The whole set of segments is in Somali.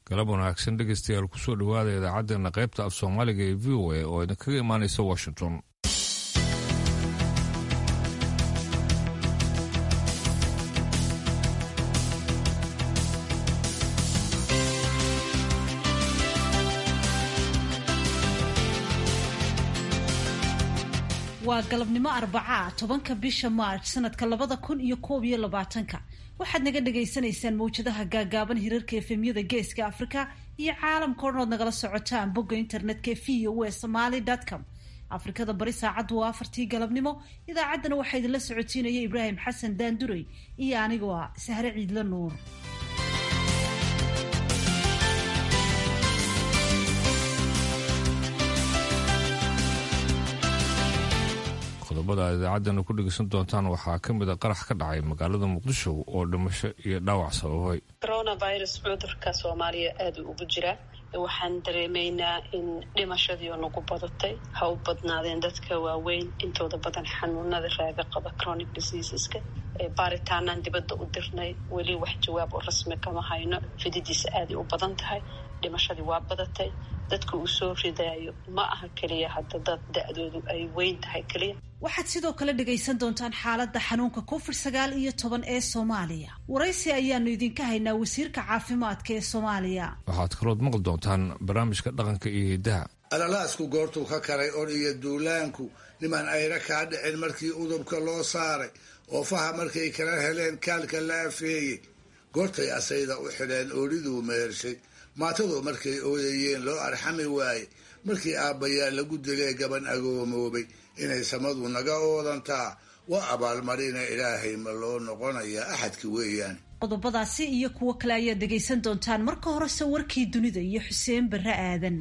galab wanaagsan dhegeystayaal kusoo dhawaada idaacaddeenna qaybta af soomaaliga ee v o a oo idinkaga imaanaysa washington. waa galabnimo Arbacaa 10 bisha March sanadka 2021. waxaad naga dhageysanaysaan mowjadaha gaagaaban hirarka efemyada geeska Afrika iyo caalamka oo dhan nagala socotaan bogga internetka voasomali.com. Afrikada bari saacadu waa 4 galabnimo. idaacaddana waxaa idinla socotiinaya Ibraahim Xasan Daanduray iyo anigoo ah Sahre Ciidla Nuur. qodobada idaacaddana ku dhegeysan doontaan waxaa ka mid a qarax ka dhacay magaalada Muqdisho oo dhimasho iyo dhaawac sababay. coronavirus cudurka Soomaaliya aad ugu jira. waxaan dareemaynaa in dhimashadii nagu badatay. ha u badnaadeen dadka waaweyn intooda badan xanuunada raaga qaba chronic diseaseska. baaritaanaan dibadda u dirnay weli wax jawaab oo rasmi kama hayno. fididiisa aad u badan tahay. dhimashadii waa badatay. dadka uu soo ridaayo ma aha kaliya hadda dad da'doodu ay weyn tahay kaliya. waxaad sidoo kale dhegaysan doontaan xaaladda xanuunka COVID-19 ee Soomaaliya. waraysi ayaanu idinka haynaa wasiirka caafimaadka ee Soomaaliya. waxaad kalood maqli doontaan barnaamijka dhaqanka iyo hidaha. alalaasku goortuu ka karay or iyo duulaanku niman ayra kaa dhicin markii udubka loo saaray oo faha markay kala heleen kaalka la afeeyey goortay asayda u xidheen ooliduu meershay maatadu markay ooyayeen loo arxami waaye markii aabbayaa lagu dilee gaban agoomoobay inay samadu naga oodantaa waa abaalmarina ilaahay ma loo noqonayaa axadki weeyaan. qodobadaasi iyo kuwo kale ayaad dhegaysan doontaan. marka horese warkii dunida iyo Xuseen Barre Aadan.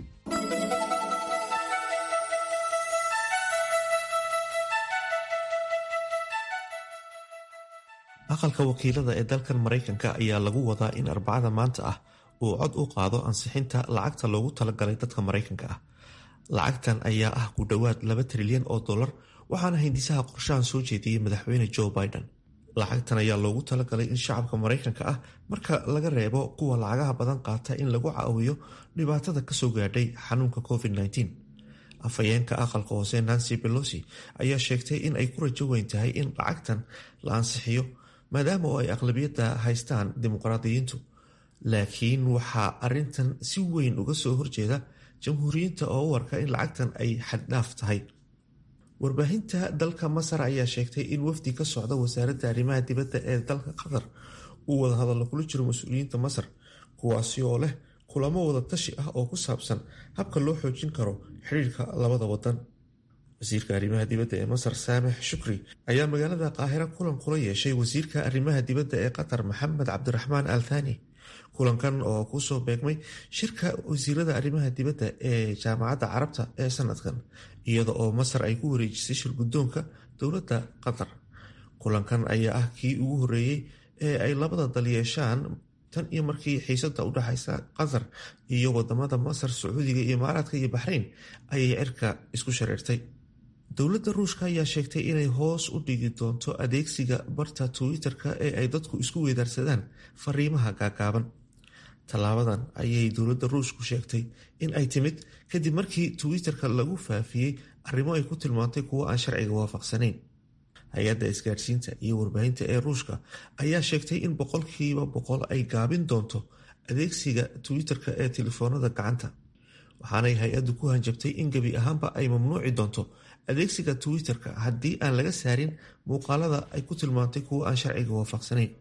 aqalka wakiilada ee dalkan Mareykanka ayaa lagu wadaa in Arbacada maanta ah uu cod u qaado ansixinta lacagta loogu talagalay dadka Mareykanka ah. lacagtan ayaa ah ku dhowaad $2 trilyan waxaana hindisaha qorshahan soo jeediyey madaxweyne Joe Biden. lacagtan ayaa loogu talagalay in shacabka Mareykanka ah marka laga reebo kuwa lacagaha badan qaata in lagu caawiyo dhibaatada kasoo gaadhay xanuunka COVID-19. afhayeenka aqalka hoose Nancy Pelosi ayaa sheegtay in ay ku rajo weyn tahay in lacagtan la ansixiyo maadaama oo ay aqlabiyadda haystaan dimuqraadiyiintu. laakiin waxaa arintan si weyn uga soo horjeeda jamhuuriyiinta oo u arka in lacagtan ay xaddhaaf tahay. warbaahinta dalka Masar ayaa sheegtay in wafdi ka socda wasaaradda arrimaha dibadda ee dalka Qatar uu wada hadallo kula jiro mas-uuliyiinta Masar kuwaasi oo leh kulamo wada tashi ah oo ku saabsan habka loo xoojin karo xiriirka labada wadan. wasiirka arrimaha dibadda ee Masar Saamix Shukri ayaa magaalada Qaahira kulan kula yeeshay wasiirka arrimaha dibadda ee Qatar Maxamed Cabdiraxmaan Al Thani. kulankan oo kusoo beegmay shirka wasiirada arrimaha dibadda ee jaamacadda carabta ee sanadkan iyada oo Masar ay ku wareejisay shir guddoonka dowladda Qatar. kulankan ayaa ah kii ugu horeeyey ee ay labada dal yeeshaan tan iyo markii xiisadda u dhaxaysa Qatar iyo wadamada Masar, Sacuudiga, Imaaraadka iyo Baxrayn ayay cirka isku shareertay. dowladda Ruushka ayaa sheegtay inay hoos u dhigi doonto adeegsiga barta Twitter-ka ee ay dadku isku weydaarsadaan fariimaha gaagaaban. tallaabadan ayay dowladda Ruushku sheegtay in ay timid kadib markii Twitter-ka lagu faafiyey arrimo ay ku tilmaantay kuwo aan sharciga waafaqsanayn. hay-adda isgaadhsiinta iyo warbaahinta ee Ruushka ayaa sheegtay in 100% ay gaabin doonto adeegsiga Twitter-ka ee telefoonada gacanta. waxaanay hay-addu ku hanjabtay in gebi ahaanba ay mamnuuci doonto adeegsiga Twitter-ka haddii aan laga saarin muuqaalada ay ku tilmaantay kuwo aan sharciga waafaqsanayn.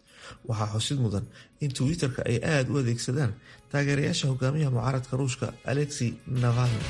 waxaa xusid mudan in Twitter-ka ay aad u adeegsadaan taageerayaasha hogaamiyaha mucaaradka Ruushka Alexei Navalny.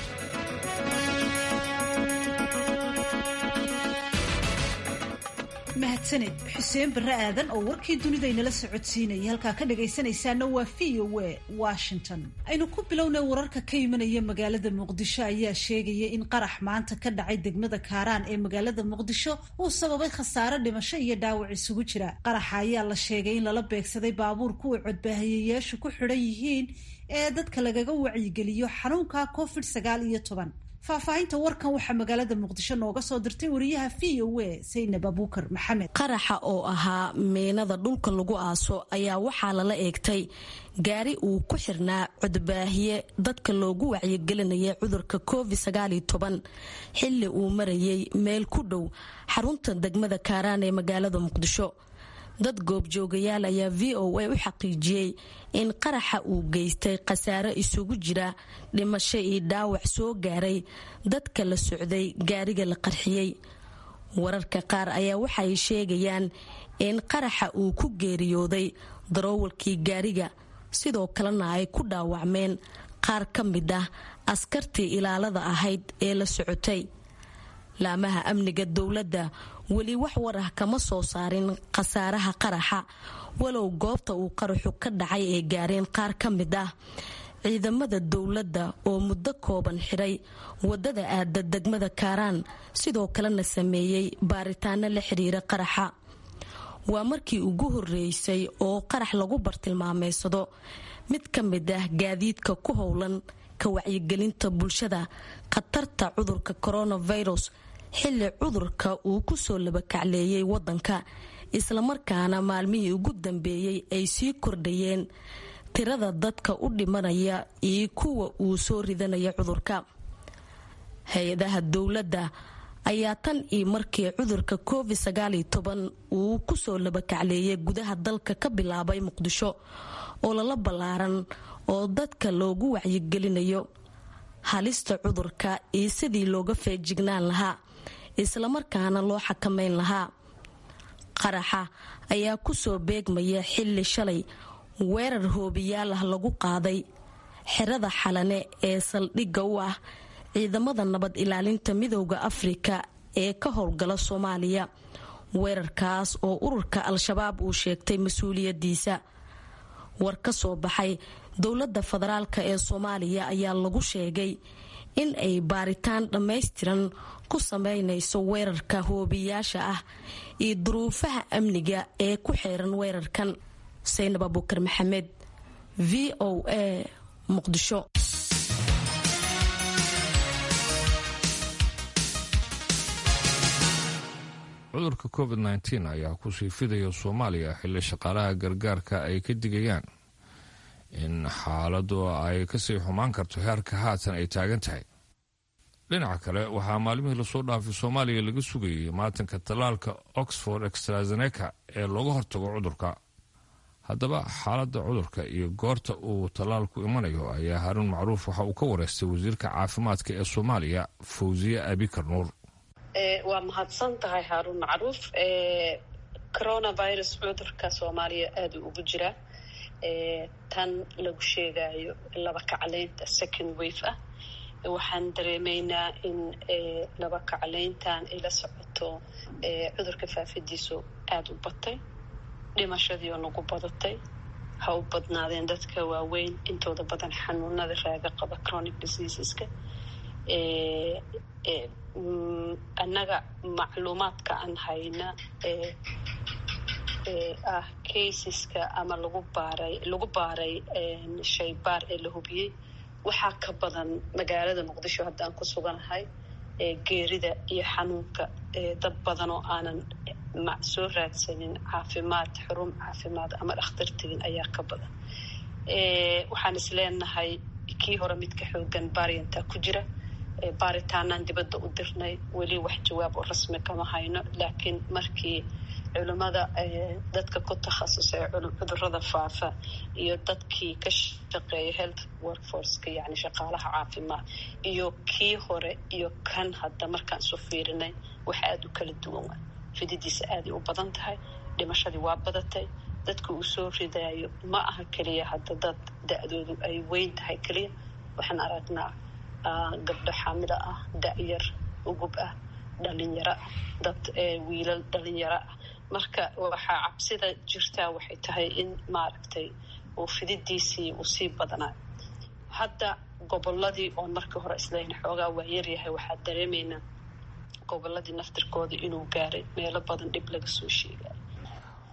mahadsanid Xuseen Barre Aadan oo warkii dunida inala socodsiinayay. halkaa ka dhagaysanaysaana waa VOA Washington. aynu ku bilownay wararka ka imanaya magaalada Muqdisho ayaa sheegaya in qarax maanta ka dhacay degmada Kaaraan ee magaalada Muqdisho uu sababay khasaare dhimasho iyo dhaawac isugu jira. qaraxa ayaa la sheegay in lala beegsaday baabuur kuwa codbaahiyeyaashu ku xidhan yihiin ee dadka lagaga wacyigeliyo xanuunka COVID-19. faahfaahinta warkan waxaa magaalada muqdisho nooga soo dirtay wariyaha VOA Saynab Abuukar Maxamed. qaraxa oo ahaa meenada dhulka lagu aaso ayaa waxaa lala eegtay gaari uu ku xirnaa codbaahiye dadka loogu wacyigelinayay cudurka COVID-19 xilli uu marayay meel ku dhow xarunta degmada Kaaraan ee magaalada Muqdisho. dad goobjoogayaal ayaa VOA u xaqiijiyey in qaraxa uu geystay khasaare isugu jira dhimasho iyo dhaawac soo gaaray dadka la socday gaariga la qarxiyey. wararka qaar ayaa waxay sheegayaan in qaraxa uu ku geeriyooday darawalkii gaariga, sidoo kalena ay ku dhaawacmeen qaar ka mid ah askartii ilaalada ahayd ee la socotay. laamaha amniga dowladda weli wax war ah kama soo saarin khasaaraha qaraxa, walow goobta uu qaraxu ka dhacay ee gaareen qaar ka mid ah ciidamada dowladda oo muddo kooban xiray wadada aada degmada Kaaraan, sidoo kalena sameeyey baaritaano la xiriira qaraxa. waa markii ugu horeysay oo qarax lagu bartilmaameysado mid ka mid ah gaadiidka ku howlan ka wacyigelinta bulshada khatarta cudurka coronavirus xilli cudurka uu ku soo labakacleeyay wadanka, islamarkaana maalmihii ugu dambeeyey ay sii kordhayeen tirada dadka u dhimanaya iyo kuwa uu soo ridanaya cudurka. hay-adaha dowladda ayaa tan iyo markii cudurka COVID-19 uu ku soo labakacleeyay gudaha dalka ka bilaabay Muqdisho oo lala ballaaran oo dadka loogu wacyigelinayo halista cudurka iyo sidii looga feejignaan lahaa islamarkaana loo xakameyn lahaa. qaraxa ayaa ku soo beegmaya xilli shalay weerar hoobiyaal ah lagu qaaday xerada Xalane ee saldhigga u ah ciidamada nabad ilaalinta midowga Afrika ee ka howlgala Soomaaliya. weerarkaas oo ururka Al-Shabaab uu sheegtay mas-uuliyadiisa. war ka soo baxay dowladda federaalka ee Soomaaliya ayaa lagu sheegay in ay baaritaan dhammaystiran ku sameynayso weerarka hoobiyaasha ah iyo duruufaha amniga ee ku xeeran weerarkan. Saynab Abuukar Maxamed, VOA, Muqdisho. cudurka COVID-19 ayaa ku sii fidaya Soomaaliya xilli shaqaalaha gargaarka ay ka digayaan in xaaladu ay kasii xumaan karto heerka haatan ay taagan tahay. dhinaca kale waxaa maalmihii lasoo dhaafay Soomaaliya laga sugayay maatanka tallaalka Oxford AstraZeneca ee looga hortago cudurka. haddaba xaaladda cudurka iyo goorta uu tallaalku imanayo ayaa Haruun Macruuf waxa uu ka wareystay wasiirka caafimaadka ee Soomaaliya Fawziye Abikar Nuur. waa mahadsan tahay Haruun Macruuf. coronavirus cudurka Soomaaliya aad ugu jira. tan lagu sheegayo laba kacleynta second wave ah. waxaan dareemaynaa in laba kacleyntan ay la socoto cudurka faafidiisu aad u batay, dhimashadii oo nagu badatay. ha u badnaadeen dadka waaweyn, intooda badan xanuunada raaga qaba chronic diseaseska. annaga macluumaadka aan hayna ah caseska ama lagu baaray shaybaar ee la hubiyey waxaa ka badan magaalada Muqdisho haddaan ku suganahay. geerida iyo xanuunka dad badan oo aanan soo raadsanin caafimaad, xarun caafimaad ama dhakhtar tegin ayaa ka badan. waxaan isleenahay kii hore midka xoogan varianta ku jira. baaritaanaan dibadda u dirnay, weli wax jawaab oo rasmi kama hayno. laakiin markii culimada dadka ku takhasusay cudurrada faafa iyo dadkii ka shaqeeya health workforceka, yani shaqaalaha caafimaad, iyo kii hore iyo kan hadda markaan isu fiirinay wax aada u kala duwan waa. fididiisa aaday u badan tahay, dhimashadii waa badatay. dadka uu soo ridayo ma aha keliya hadda dad da-doodu ay weyn tahay keliya. waxaan aragnaa gabdho xaamilo ah, da-yar, ugub ah, dhalinyaro ah, dad wiilal dhalinyaro ah. marka waxaa cabsida jirtaa waxay tahay in maaragtay uu fididiisii uu sii badnaa. hadda goboladii oon markii hore isleyn xoogaa waa yaryahay, waxaa dareemaynaa goboladii naftirkooda inuu gaaray meelo badan dhib laga soo sheegayo.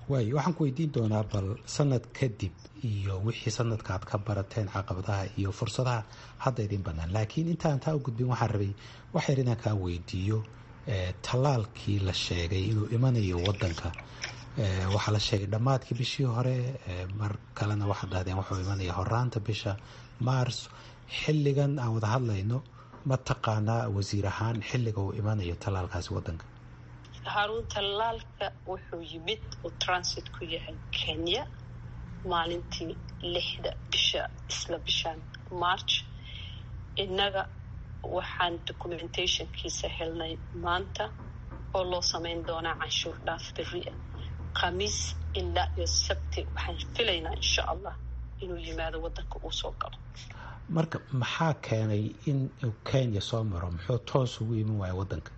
waayo waxaan ku weydiin doonaa bal sanad kadib iyo wixii sanadka aad ka barateen caqabadaha iyo fursadaha hadda idin bannaan, laakiin intaan taa u gudbin waxaan rabay wax yar inaan kaa weydiiyo tallaalkii la sheegay inuu imanayo waddanka. waxaa la sheegay dhammaadkii bishii hore, mar kalena waxaad dhahdeen wuxuu imanaya horaanta bisha maars. xilligan aan wada hadlayno ma taqaanaa wasiir ahaan xilliga uu imanayo tallaalkaasi waddanka? haruun, tallaalka wuxuu yimid uu transit ku yahay Kenya maalintii 6 bisha isla bishaan March. innaga waxaan documentationkiisa helnay maanta oo loo samayn doonaa canshuur dhaaf beriya khamiis ilaa iyo sabti. waxaan filaynaa insha allah inuu yimaado waddanka uu soo galo. marka maxaa keenay in uu Kenya soo maro? muxuu toos ugu iman waaya waddanka?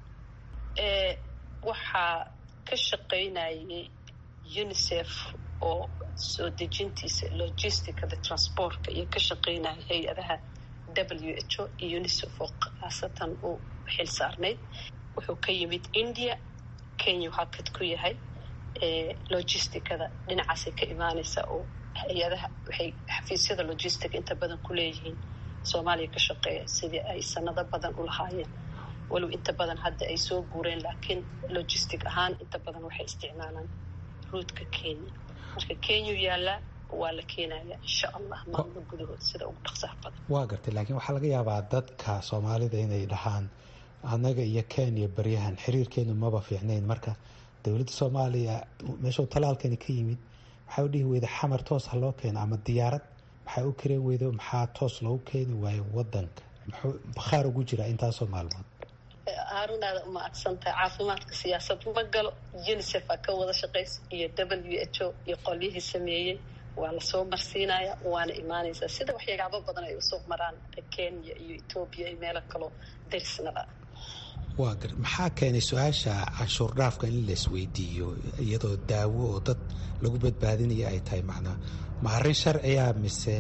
waxaa ka shaqaynayay UNICEF oo soo dejintiisa logisticada transportka iyo ka shaqaynaya hay-adaha WHO iyo UNICEF oo khaasatan uu xil saarnayd. wuxuu ka yimid India. Kenya waxaa kad ku yahay logisticada dhinacaasay ka imaanaysa oo hay-adaha waxay xafiisyada logistic inta badan ku leeyihiin Soomaaliya ka shaqeeya sidii ay sanado badan u lahaayeen, walow inta badan hadda ay soo guureen, laakiin logistic ahaan inta badan waxay isticmaalaan ruudka Kenya. marka Kenya yaalla waa la keenaya insha allah maalmo gudahood sida ugu dhaqsaha badan. waa gartay, laakiin waxaa laga yaabaa dadka Soomaalida inay dhahaan annaga iyo Kenya baryahan xiriirkeenu maba fiicnayn. marka dowladda Soomaaliya meeshuu talaalkani ka yimid waxay u dhihi weyda xamar toos ha loo keeno ama diyaarad maxay u kareen weydo, maxaa toos loogu keeni waayo waddanka? muxuu bakhaar ugu jiraa intaasoo maalmood? haarunaada uma agsantahay caafimaadka siyaasad ma galo. UNICEF aa ka wada shaqaysa iyo WHO iyo qolyihii sameeyey. waa lasoo marsiinaya waana imaanaysaa sida waxyaabo badan ay usoo maraan Kenya iyo Ethiopia iyo meelo kaloo darisnada. waa gar maxaa keenay su-aasha canshuur dhaafka in la isweydiiyo iyadoo daawo oo dad lagu badbaadinaya ay tahay? macnaa ma arrin sharciya mise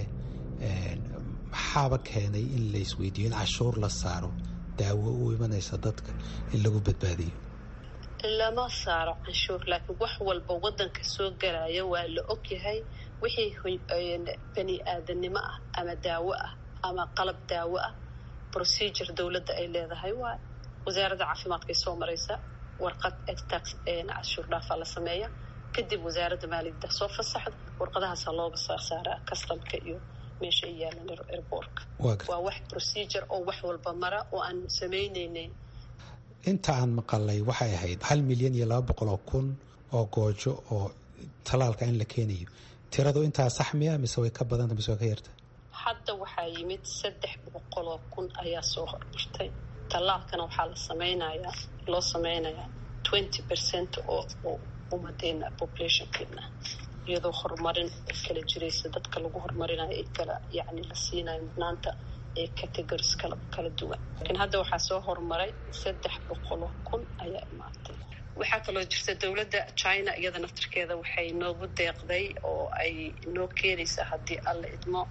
maxaaba keenay in la isweydiiyo in canshuur la saaro daawo u imanaysa dadka in lagu badbaadiyo? lama saaro canshuur, laakiin wax walba waddanka soo galaya waa la ogyahay. wixii bani aadanimo ah ama daawo ah ama qalab daawo ah procedure dowladda ay leedahay. waa wasaaradda caafimaadkay soo maraysa, warqad tax canshuur dhaafa la sameeya, kadib wasaaradda maaliyadda soo fasaxda, warqadahaasa looga saaraa customka iyo meesha ay yaalaan airportka. waa wax procedure oo wax walba mara oo aan samaynaynay. inta aan maqalay waxay ahayd 1,200,000 oo goojo oo talaalka in la keenayo. tiradu intaa sax miya mise way ka badanta mise way ka yarta? hadda waxaa yimid 300,000 ayaa soo hormartay. talaalkana waxaa loo samaynayaa 20% oo umadeena populationkeena, iyadoo horumarin kala jiraysa dadka lagu horumarinayo ay kala la siinayo mudnaanta ee categories kala duwan. laakiin hadda waxaa soo horumaray 300,000 ayaa imaatay. waxaa kaloo jirta dowladda China iyada naftirkeeda waxay noogu deeqday oo ay noo keenaysaa haddii alla idmo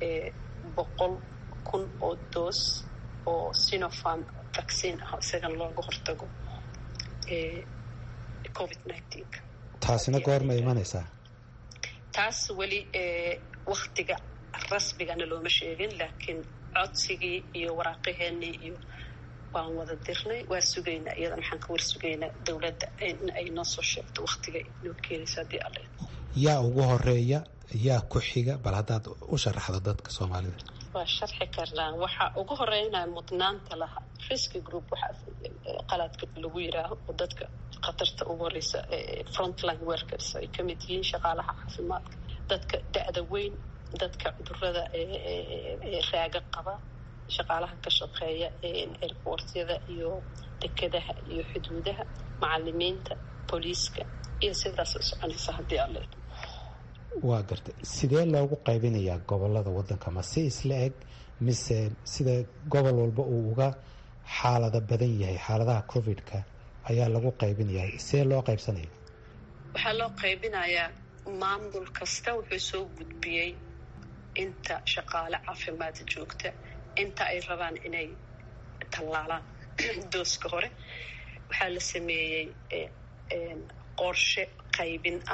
100,000 oo doos oo Sinopharm vaccine ah isagana looga hortago COVID-19. taasina goorma imanaysaa? taas weli waktiga rasmigana looma sheegin, laakiin codsigii iyo waraaqaheenii iyo waan wada dirnay. waa sugaynaa, iyadana waxaan ka war sugaynaa dowladda in ay noo soo sheegto waktiga noo keenaysa haddii alle. yaa ugu horeeya yaa ku xiga? bal haddaad u sharaxdo dadka Soomaalida. waa sharxi karnaa. waxaa ugu horeynaya mudnaanta laha risky group, waxaa qaladka lagu yiraaho oo dadka khatarta ugu horeysa frontline workers ay ka mid yihiin shaqaalaha caafimaadka, dadka da'da weyn, dadka cudurrada raaga qaba, shaqaalaha ka shaqeeya airportyada iyo dekedaha iyo xuduudaha, macalimiinta, booliiska iyo sidaas u soconaysa haddii alle. waa gartay. sidee loogu qaybinayaa gobolada waddanka? ma si isla eg mise sida gobol walba uu uga xaalada badan yahay xaaladaha COVID-ka ayaa lagu qaybinayaa? see loo qaybsanaya? waxaa loo qaybinayaa maamul kasta wuxuu soo gudbiyey inta shaqaale caafimaad joogta, inta ay rabaan inay tallaalaan dooska hore. waxaa la sameeyey qorshe qaybin ah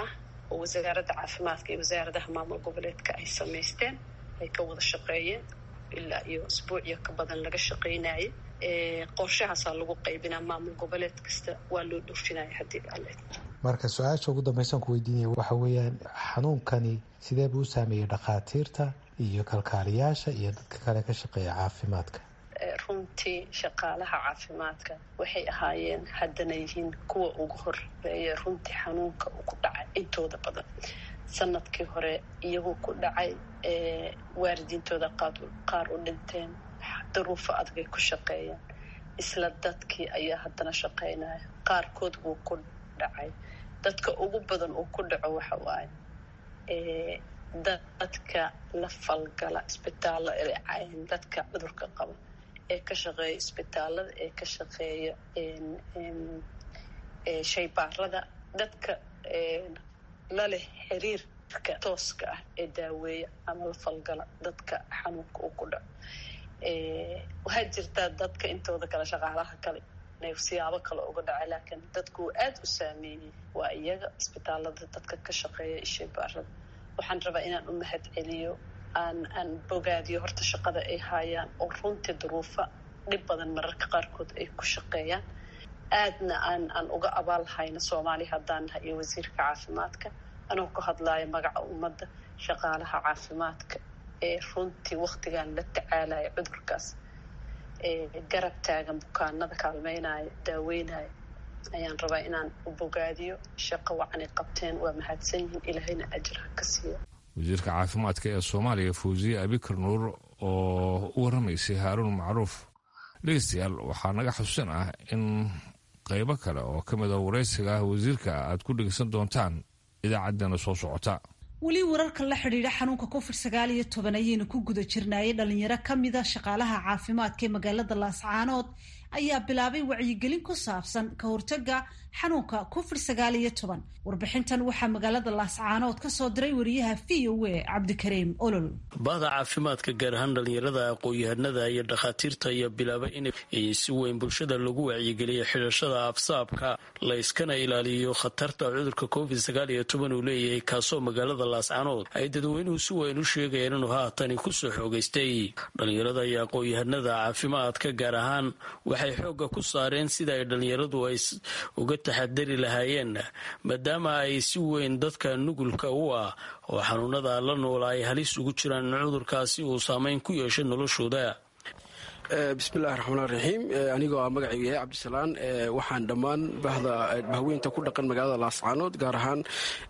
oo wasaaradda caafimaadka iyo wasaaradaha maamul goboleedka ay samaysteen ay ka wada shaqeeyeen ilaa iyo isbuuciyo ka badan laga shaqaynayay. qorshahaasaa lagu qaybinaa maamul goboleed kasta waa loo dhoofinaya haddii alle. marka su-aasha ugu dambaysan ku weydiinaya waxa weeyaan xanuunkani sidee buu u saameeyey dhakhaatiirta iyo kalkaaliyaasha iyo dadka kale ka shaqeeya caafimaadka? runtii shaqaalaha caafimaadka waxay ahaayeen haddana yihiin kuwa ugu horeeya runtii xanuunka uu ku dhacay intooda badan. sanadkii hore iyagoo ku dhacay waalidiintooda qaar u dhinteen, duruufo adagay ku shaqeeyeen. isla dadkii ayaa haddana shaqaynaya, qaarkood wuu ku dhacay. dadka ugu badan uu ku dhaco waxa waaye dadka la falgala isbitaallo dadka cudurka qaba ee ka shaqeeya isbitaalada, ee ka shaqeeya shaybaarada, dadka la leh xiriirka tooska ah ee daaweeya ama la falgala dadka xanuunka uu ku dhaco. waxaa jirtaa dadka intooda kale shaqaalaha kale inay siyaabo kale uga dhacay, laakiin dadku uu aada u saameeyey waa iyaga isbitaalada dadka ka shaqeeya shaybaarada. waxaan rabaa inaan u mahad celiyo, aan bogaadiyo horta shaqada ay haayaan oo runtii duruufa dhib badan mararka qaarkood ay ku shaqeeyaan. aadna aan uga abaalhayno soomaaliya haddaan nahay iyo wasiirka caafimaadka anoo ka hadlaayo magaca ummadda shaqaalaha caafimaadka ee runtii waktigan la tacaalaya cudurkaas, garab taagan bukaanada, kaalmeynaya, daaweynaya. ayaan rabaa inaan u bogaadiyo. shaqo wacanay qabteen, waa mahadsan yihiin, ilaahayna ajirha ka siiya. wasiirka caafimaadka ee soomaaliya fawziye abikar nuur oo u waramaysay haaruun macruuf. dhegeystayaal, waxaa naga xusuusin ah in qaybo kale oo ka mid a waraysiga wasiirka aad ku dhegeysan doontaan idaacaddana soo socota. weli wararka la xidhiidha xanuunka COVID-19 ayaynu ku guda jirnaayay. dhalinyaro ka mida shaqaalaha caafimaadka ee magaalada laascaanood ayaa bilaabay wacyigelin ku saabsan ka hortaga xanuunka COVID-19. warbixintan waxaa magaalada laascaanood ka soo diray wariyaha VOA cabdikariim olol. bahda caafimaadka gaar ahaan dhalinyarada, aqoon-yahanada iyo dhakhaatiirta ayaa bilaabay in si weyn bulshada lagu wacyigeliyo xidhashada afsaabka la iskana ilaaliyo khatarta cudurka COVID-19 uu leeyahay, kaasoo magaalada laascaanood ay dadweynuhu si weyn u sheegayeen inuu haatani kusoo xoogaystay. dhalinyarada iyo aqoon-yahanada caafimaadka gaar ahaan waxay xoogga ku saareen sida ay dhalinyaradu ay uga taxadari lahaayeen, maadaama ay si weyn dadka nugulka u ah oo xanuunada la noola ay halis ugu jiraan in cudurkaasi uu saameyn ku yeeshay noloshooda. bismillahi raxmaan raxiim. anigoo ah magacaygu yahay cabdisalaan. waxaan dhammaan bahweynta ku dhaqan magaalada laascaanood gaar ahaan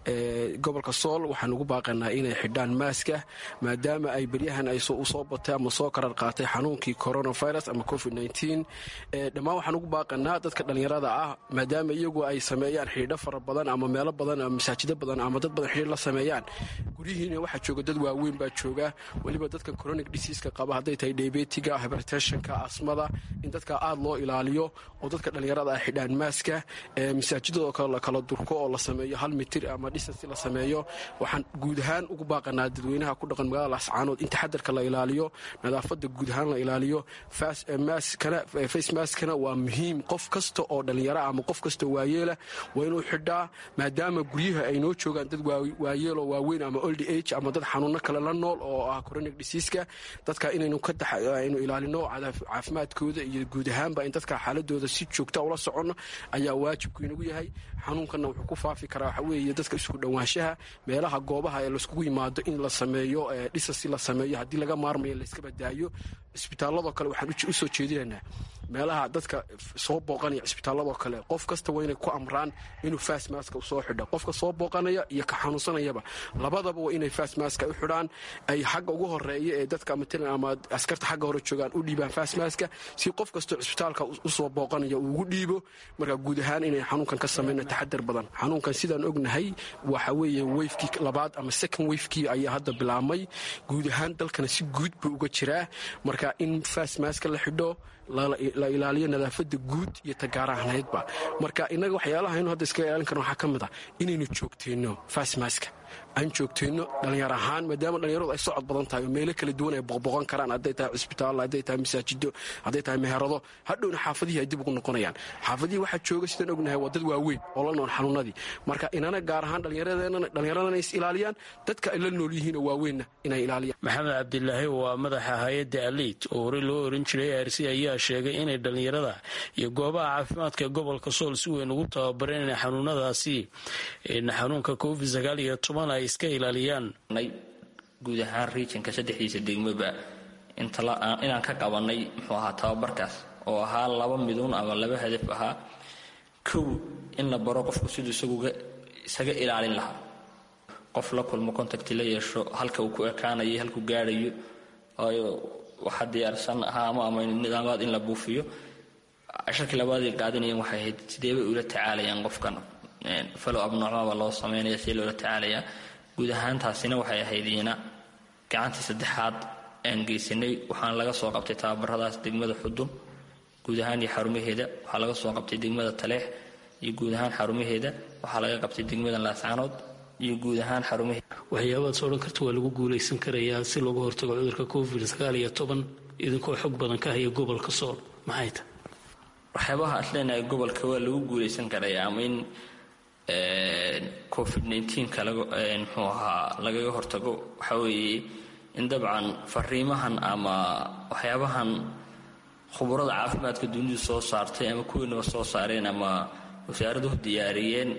gobolka sool waxaan ugu baaqanaa inay xidhaan maaska, maadaama ay beryahan ay usoo batay ama soo karar qaatay xanuunkii coronavirus ama covid-19. dhammaan waxaan ugu baaqanaa dadka dhallinyarada ah, maadaama iyagu ay sameeyaan xidhiidho fara badan ama meelo badan ama masaajido badan ama dad badan xidhiidh la sameeyaan. guryihiina waxaa jooga dad waaweyn baa jooga, weliba dadka chronic diseaska qaba, hadday tahay diabetiga, asmada, in dadka aada loo ilaaliyo oo dadka dhallinyarada ay xidhaan maaska. masaajidadoo kale la kala durko oo la sameeyo 1 mitir ama distance la sameeyo. waxaan guud ahaan ugu baaqanaa dadweynaha ku dhaqan magaalada laascaanood in taxadarka la ilaaliyo, nadaafada guud ahaan la ilaaliyo. face maskana waa muhiim. qof kasta oo dhallinyaro ama qof kasta waayeela waa inuu xidhaa, maadaama guryaha ay noo joogaan dad waayeeloo waaweyn ama old age ama dad xanuuno kale la nool oo ah chronic diseaska. dadka inaynu ilaalino caafimaadkooda iyo guud ahaanba in dadka xaaladooda si joogta ula soconno ayaa waajibku inagu yahay. xanuunkanna wuxuu ku faafi karaa waxa weeye dadka isku dhowaanshaha, meelaha goobaha ee laiskugu yimaado in la sameeyo dhisasi la sameeyo, haddii laga maarmayo layska badaayo. isbitaaladoo kale waxaan usoo jeedinaynaa meelaha dadka soo booqanaya cisbitaaladoo kale qof kasta waa inay ku amraan inuu fast maska usoo xidho. qofka soo booqanaya iyo ka xanuunsanayaba labadaba waa inay fast maska u xidhaan. ay xagga ugu horeeya ee dadka matalan ama askarta xagga hore joogaan u dhiibaan fast maska si qof kastoo cisbitaalka usoo booqanaya uu ugu dhiibo. marka guud ahaan inay xanuunkan ka sameyna taxadar badan. xanuunkan sidaan ognahay waxa weeye weyfkii labaad ama second weyfkii ayaa hadda bilaabmay. guud ahaan dalkana si guud buu uga jiraa. marka in fast maska la xidho, la ilaaliyo nadaafada guud iyo tagaarahnaydba. marka inaga waxyaalaha aynu hadda iska ilaalin karno waxaa ka mid ah inaynu joogteenno fasmaska aan joogteenno dhalinyar ahaan, maadaama dhalinyaradu ay socod badan tahay oo meelo kala duwan ay boqboqon karaan, hadday tahay cisbitaallo, hadday tahay masaajido, hadday tahay meherado, hadhowna xaafadihii ay dib ugu noqonayaan. xaafadihii waxaa jooga sidaan ognahay waa dad waaweyn oo la nool xanuunadii. marka inana gaar ahaan dhallinyaradana is ilaaliyaan, dadka ay la nool yihiin oo waaweynna inay ilaaliyaan. maxamed cabdilaahi waa madaxa hay-adda aliid oo horey loo oran jiray ARC ayaa sheegay inay dhallinyarada iyo goobaha caafimaadka ee gobolka sool si weyn ugu tababareen inay xanuunadaasi xanuunka covid-19 ay iska ilaaliyaan. guud ahaan riijinka 3 degmaba inaan ka qabanay muxuu ahaa tababarkaas oo ahaa 2 midun ama 2 hadaf ahaa. kow, in la baro qofku siduu isaga ilaalin lahaa, qof la kulmo contact la yeesho, halka uu ku ekaanayo, halku gaarayo, waxa diyaarsan ama nidaamad in la buufiyo. casharkii labaad ee qaadanayeen waxay ahayd sidee bay ula tacaalayaan qofkan, follow up noocma loo sameeyaa, sidee loola tacaalayaa. guud ahaan taasina waxay ahaydina gacantii saddexaad aan geysanay. waxaan laga soo qabtay tababaradaas degmada Xudun guud ahaan iyo xarumaheeda, waxaa laga soo qabtay degmada Taleex iyo guud ahaan xarumaheeda, waxaa laga qabtay degmada Laascaanood iyo guud ahaan xarumaheeda. waxyaabaad soo dhan karta waa lagu guulaysan karayaa si looga hortago cudurka covid-19 idinkoo xog badan ka haya gobolka Sool, maxay tahay waxyaabaha asleenahay gobolka waa lagu guulaysan karayaa ama in covid-19 muxuu ahaa lagaga hortago? waxa weeye in dabcan fariimahan ama waxyaabahan khubarada caafimaadka dunidu soo saartay ama kuwiinaba soo saareen ama wasaaraduhu diyaariyeen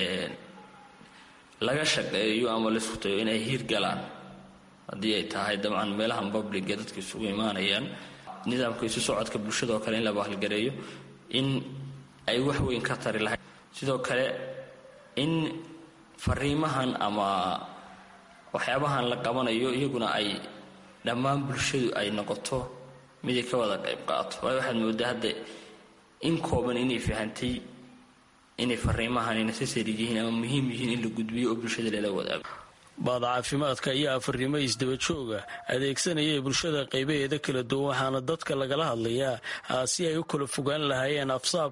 laga shaqeeyo ama laisku tayo inay hirgalaan. haddii ay tahay dabcan meelahan public ee dadka isugu imaanayaan, nidaamka isu socodka bulshada oo kale in la bahalgareeyo, in ay wax weyn ka tari lahayd. sidoo kale in fariimahan ama waxyaabahan la qabanayo iyaguna ay dhammaan bulshadu ay noqoto mid ay ka wada qayb qaato. waayo waxaad moodaa hadda in kooban inay fahantay inay fariimahan necessary yihiin ama muhiim yihiin in la gudbiyo oo bulshada lala wadaago. baada caafimaadka ayaa fariimo isdaba jooga adeegsanaya bulshada qaybaheeda kala duwan, waxaana dadka lagala hadlayaa si ay u kala fogaan lahaayeen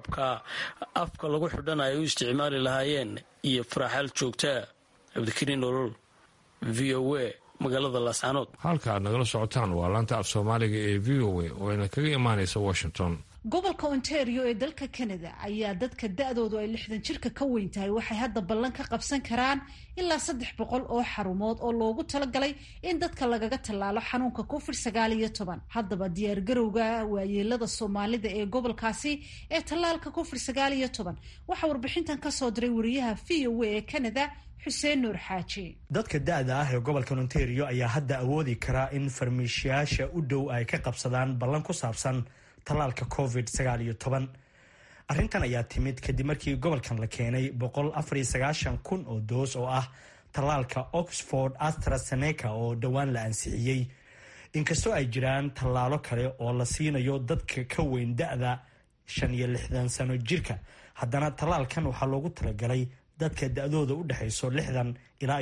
afka lagu xidhan ay u isticmaali lahaayeen iyo farxal joogtaa. cabdikariin nolol, VOA, magaalada Laascaanood. halka aad nagala socotaan waa laanta af Soomaaliga ee VOA oo ayna kaga imaanaysa Washington. gobolka Ontario ee dalka Canada ayaa dadka da'doodu ay 60 jirka ka weyn tahay waxay hadda ballan ka qabsan karaan ilaa 300 oo xarumood oo loogu talagalay in dadka lagaga tallaalo xanuunka covid-19. haddaba diyaar garowga waayeelada Soomaalida ee gobolkaasi ee tallaalka covid-19 waxa warbixintan ka soo diray wariyaha VOA ee Canada Xuseen Nuur Xaaji. dadka da'da ah ee gobolka Ontario ayaa hadda awoodi kara in farmashiyaasha u dhow ay ka qabsadaan ballan ku saabsan tallaalka covid-19. arrintan ayaa timid kadib markii gobolkan la keenay 194,000 oo doos oo ah tallaalka Oxford AstraZeneca oo dhowaan la ansixiyey. inkastoo ay jiraan tallaalo kale oo la siinayo dadka ka weyn da'da 65 sano jirka, haddana tallaalkan waxaa loogu talagalay dadka da'dooda u dhexayso 60 ilaa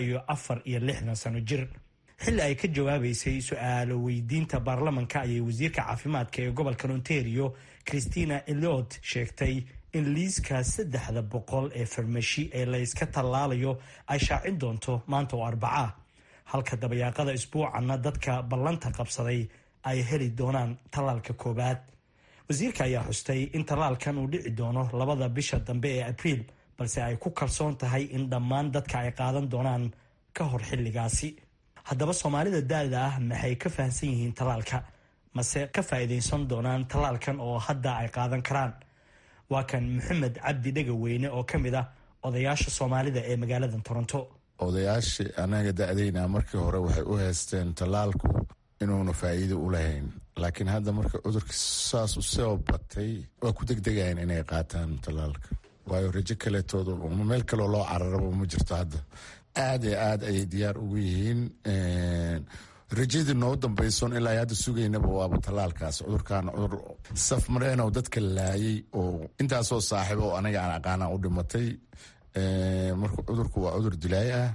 64 sano jir. xilli ay ka jawaabaysay su-aalo weydiinta baarlamanka ayay wasiirka caafimaadka ee gobolka Ontario Christina Elliott sheegtay in liiska 300 ee farmashi ee la iska tallaalayo ay shaacin doonto maanta oo Arbaca, halka dabayaaqada isbuucana dadka ballanta qabsaday ay heli doonaan tallaalka koobaad. wasiirka ayaa xustay in tallaalkan uu dhici doono 2 bisha dambe ee Abriil, balse ay ku kalsoon tahay in dhammaan dadka ay qaadan doonaan ka hor xilligaasi. haddaba Soomaalida da'da ah maxay ka fahansan yihiin tallaalka, mase ka faa'iideysan doonaan tallaalkan oo hadda ay qaadan karaan? waa kan Maxamed Cabdi Dhagaweyne oo ka mid ah odayaasha Soomaalida ee magaalada Toronto. odayaashii anaga da'dayna markii hore waxay u haysteen tallaalku inuuna faa'iido u lahayn, laakiin hadda marka cudurka saas u soo batay waa ku degdegayaan inay qaataan tallaalka, waayo rajo kaleetooda meel kaloo loo cararaba ma jirto. hadda aad iyo aad ayay diyaar ugu yihiin. rajadii noo dambayson ilaa hadda sugaynaba waaba tallaalkaas. cudurkan cudur saf mareenoo dadka laayay oo intaasoo saaxiibo oo anaga aan aqaana u dhimatay. marka cudurku waa cudur dilaay ah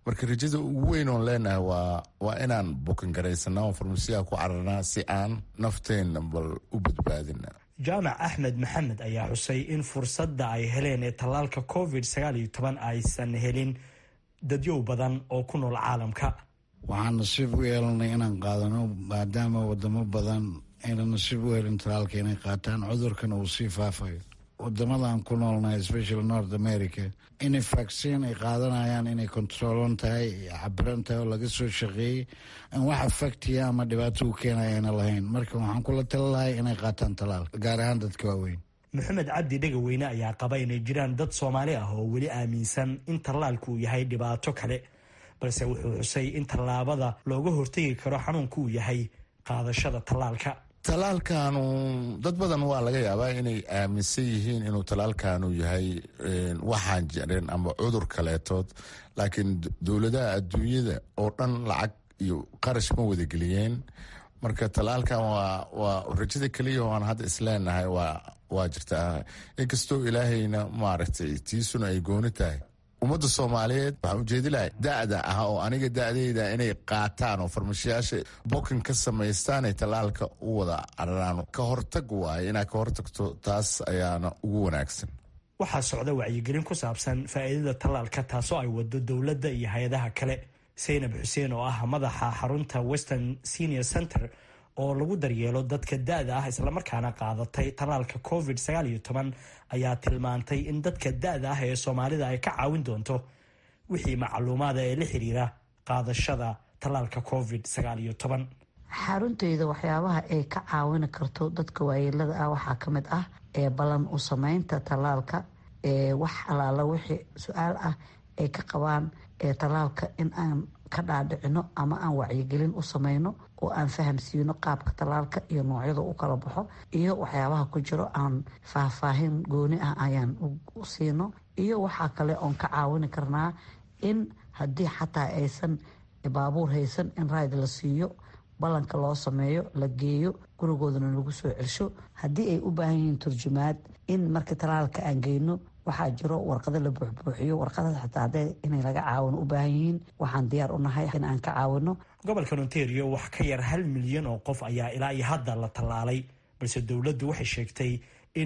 marka rajada ugu weyn oon leenahay waa inaan bukangaraysanaa oo farmasiyaha ku cararnaa si aan nafteenna bal u badbaadina. jaamac axmed maxamed ayaa xusay in fursadda ay heleen ee tallaalka covid-19 aysan helin dadyow badan oo ku nool caalamka. waxaan nasiib u yeelanay inaan qaadano maadaama wadamo badan ayna nasiib u helin tallaalka inay qaataan cudurkana uu sii faafayo. wadamadan ku noolnahay especially north america inay vaccine ay qaadanayaan inay controolan tahay cabiran tahay oo laga soo shaqeeyey aan wax affectiya ama dhibaato u keenaya ayna lahayn. marka waxaan kula tali lahay inay qaataan tallaalka gaar ahaan dadka waaweyn. maxamed cabdi dhegaweyne ayaa qaba inay jiraan dad soomaali ah oo weli aaminsan in tallaalku uu yahay dhibaato kale, balse wuxuu xusay in tallaabada looga hortegi karo xanuunku uu yahay qaadashada tallaalka. talaalkanu dad badan waa laga yaabaa inay aaminsan yihiin inuu talaalkanu yahay waxaan jirin ama cudur kaleetood, laakiin dowladaha adduunyada oo dhan lacag iyo qarash ma wadageliyeen. marka talaalkan waa rajada keliya oaan hadda isleenahay waa jirtaa, inkastoo ilaahayna maaragtay tiisuna ay gooni tahay. ummadda soomaaliyeed waxaan ujeedi lahay da'da ah oo aniga da'deyda inay qaataan oo farmashiyaasha bokin ka samaystaan ay tallaalka u wada cararaan. ka hortag waaye inaad ka hortagto, taas ayaana ugu wanaagsan. waxaa socda wacyigelin ku saabsan faa'iidada tallaalka, taasoo ay wado dowladda iyo hay-adaha kale. saynab xuseen oo ah madaxa xarunta western senior center oo lagu daryeelo dadka da'da ah islamarkaana qaadatay tallaalka covid-19 ayaa tilmaantay in dadka da'da ah ee soomaalida ay ka caawin doonto wixii macluumaada ee la xiriira qaadashada tallaalka covid-19. xarunteyda waxyaabaha ay ka caawin karto dadka waayeelada ah waxaa ka mid ah ee ballan u sameynta tallaalka, wax alaala wixii su-aal ah ay ka qabaan tallaalka in aan ka dhaadhicino ama aan wacyigelin u sameyno oo aan fahamsiino qaabka tallaalka iyo noocyada u kala baxo iyo waxyaabaha ku jiro aan faahfaahin gooni ah ayaan u siino. iyo waxaa kale oon ka caawini karnaa in haddii xataa aysan baabuur haysan in rayd la siiyo, ballanka loo sameeyo, la geeyo gurigoodana lagu soo celsho. haddii ay u baahan yihiin turjumaad in marka tallaalka aan geyno waxaa jiro warqado la buuxbuuxiyo, warqadaas xataa hadday inay laga caawino u baahan yihiin waxaan diyaar u nahay in aan ka caawino. gobolka ontario wax ka yar 1 milyan oo qof ayaa ilaa iyo hadda la tallaalay, balse dowladdu waxay sheegtay in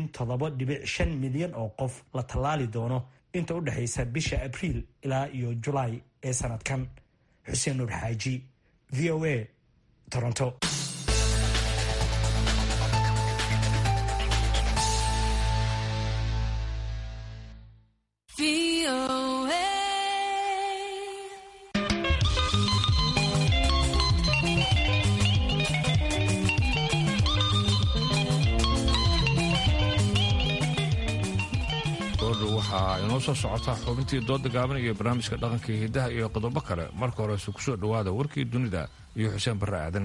7.5 milyan oo qof la tallaali doono inta u dhexaysa bisha abriil ilaa iyo julaay ee sanadkan. xuseen nuur xaaji, v o a, toronto. waxaa inoo soo socotaa xubintii dooda gaaban iyo barnaamijka dhaqanka iyo hiddaha iyo qodobo kale. marka horese ku soo dhowaada warkii dunida iyo xuseen barre aadan.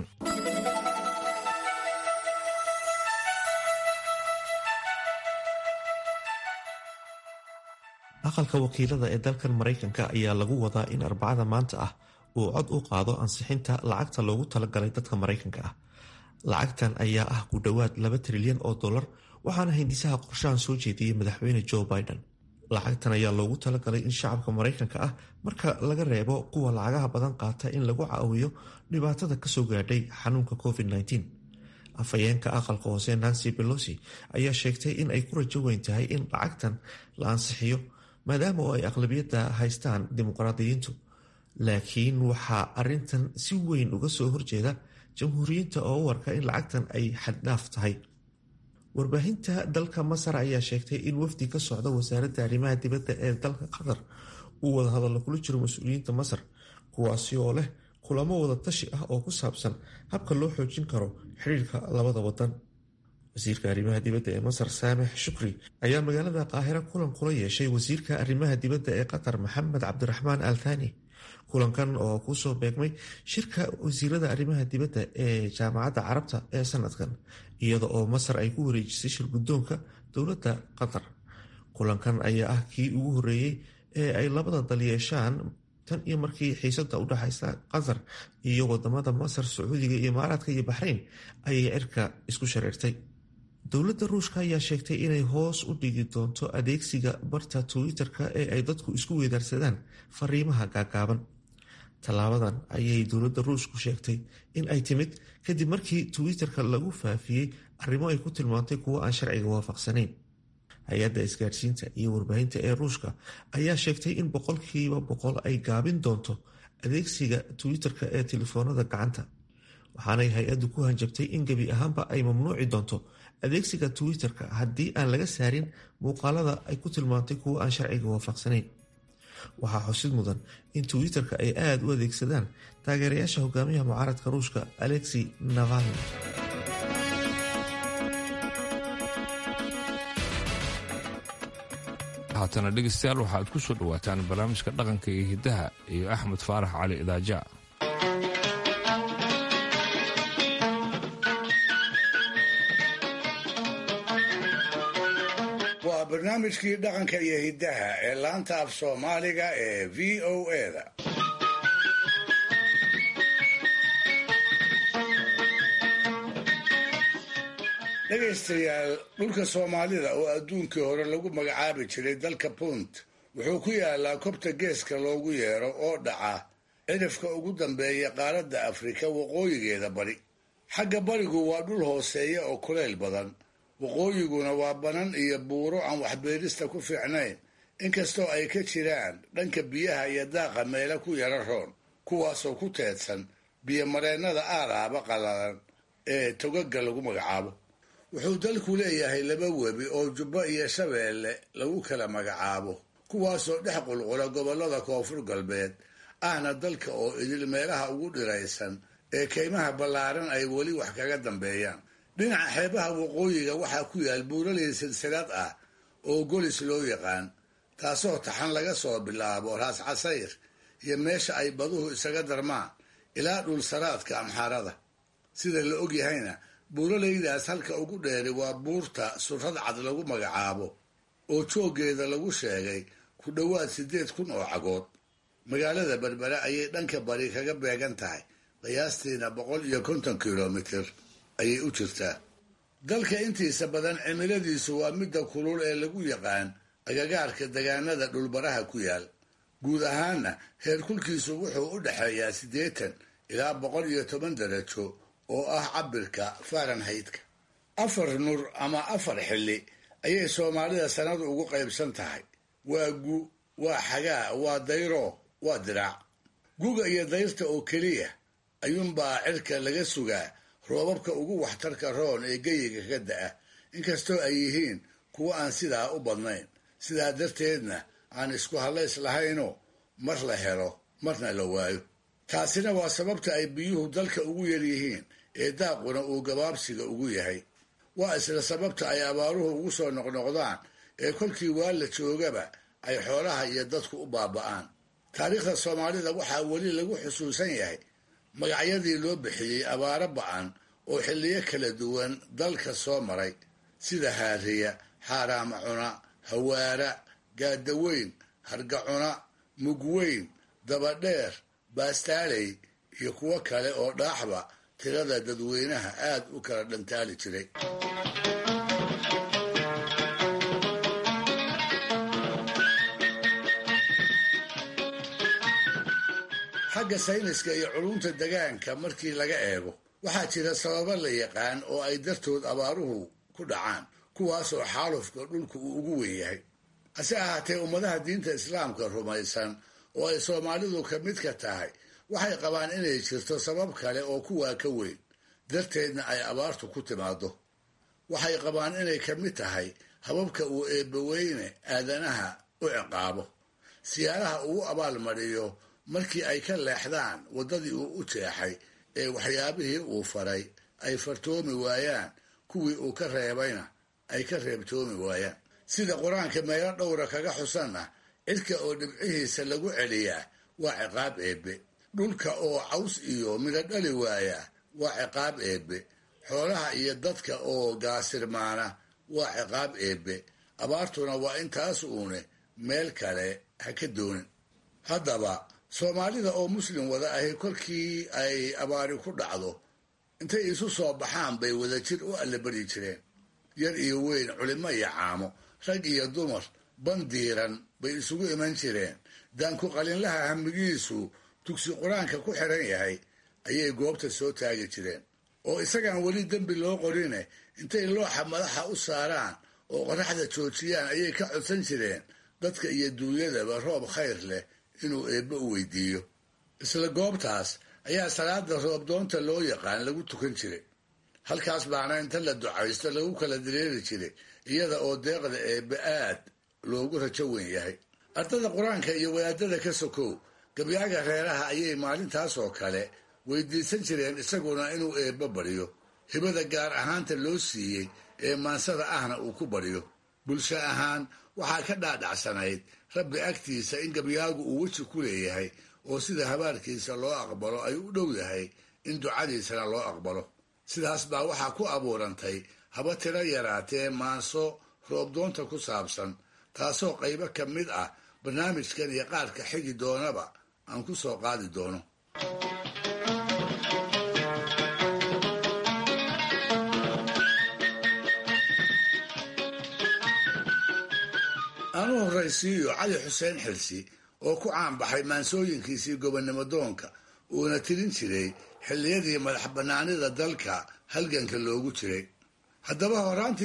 aqalka wakiilada ee dalkan maraykanka ayaa lagu wadaa in arbacada maanta ah uu cod u qaado ansixinta lacagta loogu talagalay dadka maraykanka ah. lacagtan ayaa ah ku dhowaad $2 trilyan oo dollar, waxaana hindisaha qorshahan soo jeediyey madaxweyne Joe Biden. lacagtan ayaa loogu talagalay in shacabka maraykanka ah marka laga reebo kuwa lacagaha badan qaata in lagu caawiyo dhibaatada kasoo gaadhay xanuunka covid-19. afhayeenka aqalka hoose Nancy Pelosi ayaa sheegtay in ay ku rajo weyn tahay in lacagtan la ansixiyo maadaama oo ay aqlabiyadda haystaan dimuqraadiyiintu, laakiin waxaa arintan si weyn uga soo horjeeda jamhuuriyiinta oo u arka in lacagtan ay xaddhaaf tahay. warbaahinta dalka Masar ayaa sheegtay in wafdi ka socda wasaaradda arrimaha dibadda ee dalka Qatar uu wada hadallo kula jiro mas-uuliyiinta Masar, kuwaasi oo leh kulamo wada tashi ah oo ku saabsan habka loo xoojin karo xiriirka labada wadan. wasiirka arrimaha dibadda ee Masar Saamix Shukri ayaa magaalada Qaahira kulan kula yeeshay wasiirka arrimaha dibadda ee Qatar Maxamed Cabdiraxmaan Al Thani. kulankan oo kusoo beegmay shirka wasiirada arrimaha dibadda ee jaamacadda carabta ee sanadkan, iyada oo Masar ay ku wareejisay shir guddoonka dowladda Qatar. kulankan ayaa ah kii ugu horeeyey ee ay labada dal yeeshaan tan iyo markii xiisada u dhaxaysa Qatar iyo wadamada Masar, Sacuudiga, Imaaraadka iyo Baxrayn ayay cirka isku shareertay. dowladda Ruushka ayaa sheegtay inay hoos u dhigi doonto adeegsiga barta Twitter-ka ee ay dadku isku weedaarsadaan fariimaha gaagaaban. tallaabadan ayay dowladda ruushku sheegtay in ay timid kadib markii twitter-ka lagu faafiyey arrimo ay ku tilmaantay kuwo aan sharciga waafaqsanayn. hay-adda isgaadhsiinta iyo warbaahinta ee ruushka ayaa sheegtay in 100% ay gaabin doonto adeegsiga twitter-ka ee telefoonada gacanta, waxaanay hay-addu ku hanjabtay in gebi ahaanba ay mamnuuci doonto adeegsiga twitter-ka haddii aan laga saarin muuqaalada ay ku tilmaantay kuwo aan sharciga waafaqsanayn. waxaa xusid mudan in twitter-ka ay aada u adeegsadaan taageerayaasha hogaamiyaha mucaaradka ruushka Alexei Navalny. haatana dhegeystayaal waxaad ku soo dhawaataan barnaamijka dhaqanka iyo hiddaha iyo Axmed Faarax Cali Idaaja. waa barnaamijkii dhaqanka iyo hiddaha ee laanta af Soomaaliga ee VOA-da. dhegaystayaal, dhulka Soomaalida oo adduunkii hore lagu magacaabi jiray dalka Punt wuxuu ku yaalaa kobta geeska loogu yeero oo dhaca cidhifka ugu dambeeya qaaradda Afrika waqooyigeeda bari. xagga barigu waa dhul hooseeya oo kuleyl badan, waqooyiguna waa banan iyo buuro aan waxbeerista ku fiicnayn, inkastoo ay ka jiraan dhanka biyaha iyo daaqa meelo ku yara roon, kuwaasoo ku teedsan biyo-mareennada aaraaba qallalan ee togaga lagu magacaabo. wuxuu dalku leeyahay 2 webi oo Jubba iyo Shabeelle lagu kala magacaabo, kuwaasoo dhex qulqula gobollada koonfur galbeed, ahna dalka oo idil meelaha ugu dhiraysan ee kaymaha ballaaran ay weli wax kaga dambeeyaan. dhinaca xeebaha waqooyiga waxaa ku yaal buuraley silsilad ah oo golis loo yaqaan, taasoo taxan laga soo bilaabo Raas Casayr iyo meesha ay baduhu isaga darmaan ilaa dhul saraadka Amxaarada. sida la ogyahayna buuraleydaas halka ugu dheeri waa buurta Surrad Cad lagu magacaabo oo jooggeeda lagu sheegay ku dhowaad 8,000 oo cagood. magaalada Berbera ayay dhanka bari kaga beegan tahay, qiyaastiina 150 kilomitir ayay u jirtaa. dalka intiisa badan cimiladiisu waa midda kulul ee lagu yaqaan agagaarka degaanada dhulbaraha ku yaal. guud ahaanna heerkulkiisu wuxuu u dhexeeyaa 80 ilaa 110 darajo oo ah cabirka Fahrenheit-ka. 4 nur ama 4 xilli ayay Soomaalida sanadu ugu qaybsan tahay. waa gu, waa xagaa, waa dayro, waa diraac. guga iyo dayrta oo keliya ayuunbaa cirka laga sugaa roobabka ugu waxtarka roon ee geyiga ka da'a, inkastoo ay yihiin kuwo aan sidaa u badnayn. sidaa darteedna aan isku hadlays lahaynoo mar la helo marna la waayo. taasina waa sababta ay biyuhu dalka ugu yar yihiin ee daaquna uu gabaabsiga ugu yahay. waa isla sababta ay abaaruhu ugu soo noqnoqdaan ee kolkii waa la joogaba ay xoolaha iyo dadku u baaba'aan. taariikhda Soomaalida waxaa weli lagu xusuusan yahay magacyadii loo bixiyey abaaro ba'an oo xilliyo kala duwan dalka soo maray, sida Haariya, Xaaraama Cuna, Hawaara, Gaadaweyn, Hargacuna, Mugweyn, Dabadheer, Baastaaley iyo kuwo kale oo dhaaxba tirada dadweynaha aad u kala dhantaali jiray. xagga sayniska iyo culumta degaanka markii laga eego, waxaa jira sababo la yaqaan oo ay dartood abaaruhu ku dhacaan, kuwaasoo xaalufka dhulku uu ugu weyn yahay. hase ahaatee ummadaha diinta islaamka rumaysan oo ay Soomaalidu ka mid ka tahay waxay qabaan inay jirto sabab kale oo kuwaa ka weyn, darteedna ay abaartu ku timaado. waxay qabaan inay ka mid tahay hababka uu eebbaweyne aadanaha u ciqaabo, siyaalaha uu abaalmariyo markii ay ka leexdaan waddadii uu u jeexay ee waxyaabihii uu faray ay fartoomi waayaan, kuwii uu ka reebayna ay ka reebtoomi waayaan. sida qur-aanka meelo dhowra kaga xusanna, cirka oo dhibcihiisa lagu celiyaa waa ciqaab eebbe, dhulka oo caws iyo midho dhali waayaa waa ciqaab eebbe, xoolaha iyo dadka oo gaasirmaana waa ciqaab eebbe. abaartuna waa intaas uune meel kale ha ka doonin. haddaba Soomaalida oo muslim wada ahi kolkii ay abaari ku dhacdo, intay isu soo baxaan bay wada jir u allabari jireen. yar iyo weyn, culimo iyo caamo, rag iyo dumar, bandiiran bay isugu iman jireen. daanku qalinlaha hamigiisu dugsi qur-aanka ku xiran yahay ayay goobta soo taagi jireen oo isagaan weli dembi loo qorine intay looxa madaxa u saaraan oo qorraxda joojiyaan ayay ka codsan jireen dadka iyo duunyadaba roob khayr leh inuu eebbe u weydiiyo isla goobtaas ayaa salaada roobdoonta loo yaqaan lagu tukan jiray halkaas baana inta la ducaysto lagu kala dareeri jiray iyada oo deeqda eebbe aad loogu rajo weyn yahay ardada qur-aanka iyo wadaadada ka sokow gabyaaga reeraha ayay maalintaas oo kale weydiisan jireen isaguna inuu eebbe baryo hibada gaar ahaanta loo siiyey ee maansada ahna uu ku baryo bulsho ahaan waxaa ka dhaadhacsanayd rabbi agtiisa in gabyaagu uu weji ku leeyahay oo sida habaarkiisa loo aqbalo ay u dhow yahay in ducadiisana loo aqbalo sidaas baa waxaa ku abuurantay haba tiro yaraatee maanso roobdoonta ku saabsan taasoo qaybo ka mid ah barnaamijkan iyo qaarka xigi doonaba aan ku soo qaadi doono aanu horraysiiyo cali xuseen xilsi oo ku caanbaxay maansooyinkiisii gobonnimo doonka uuna tirin jiray xilliyadii madax bannaanida dalka halganka loogu jiray haddaba horaantii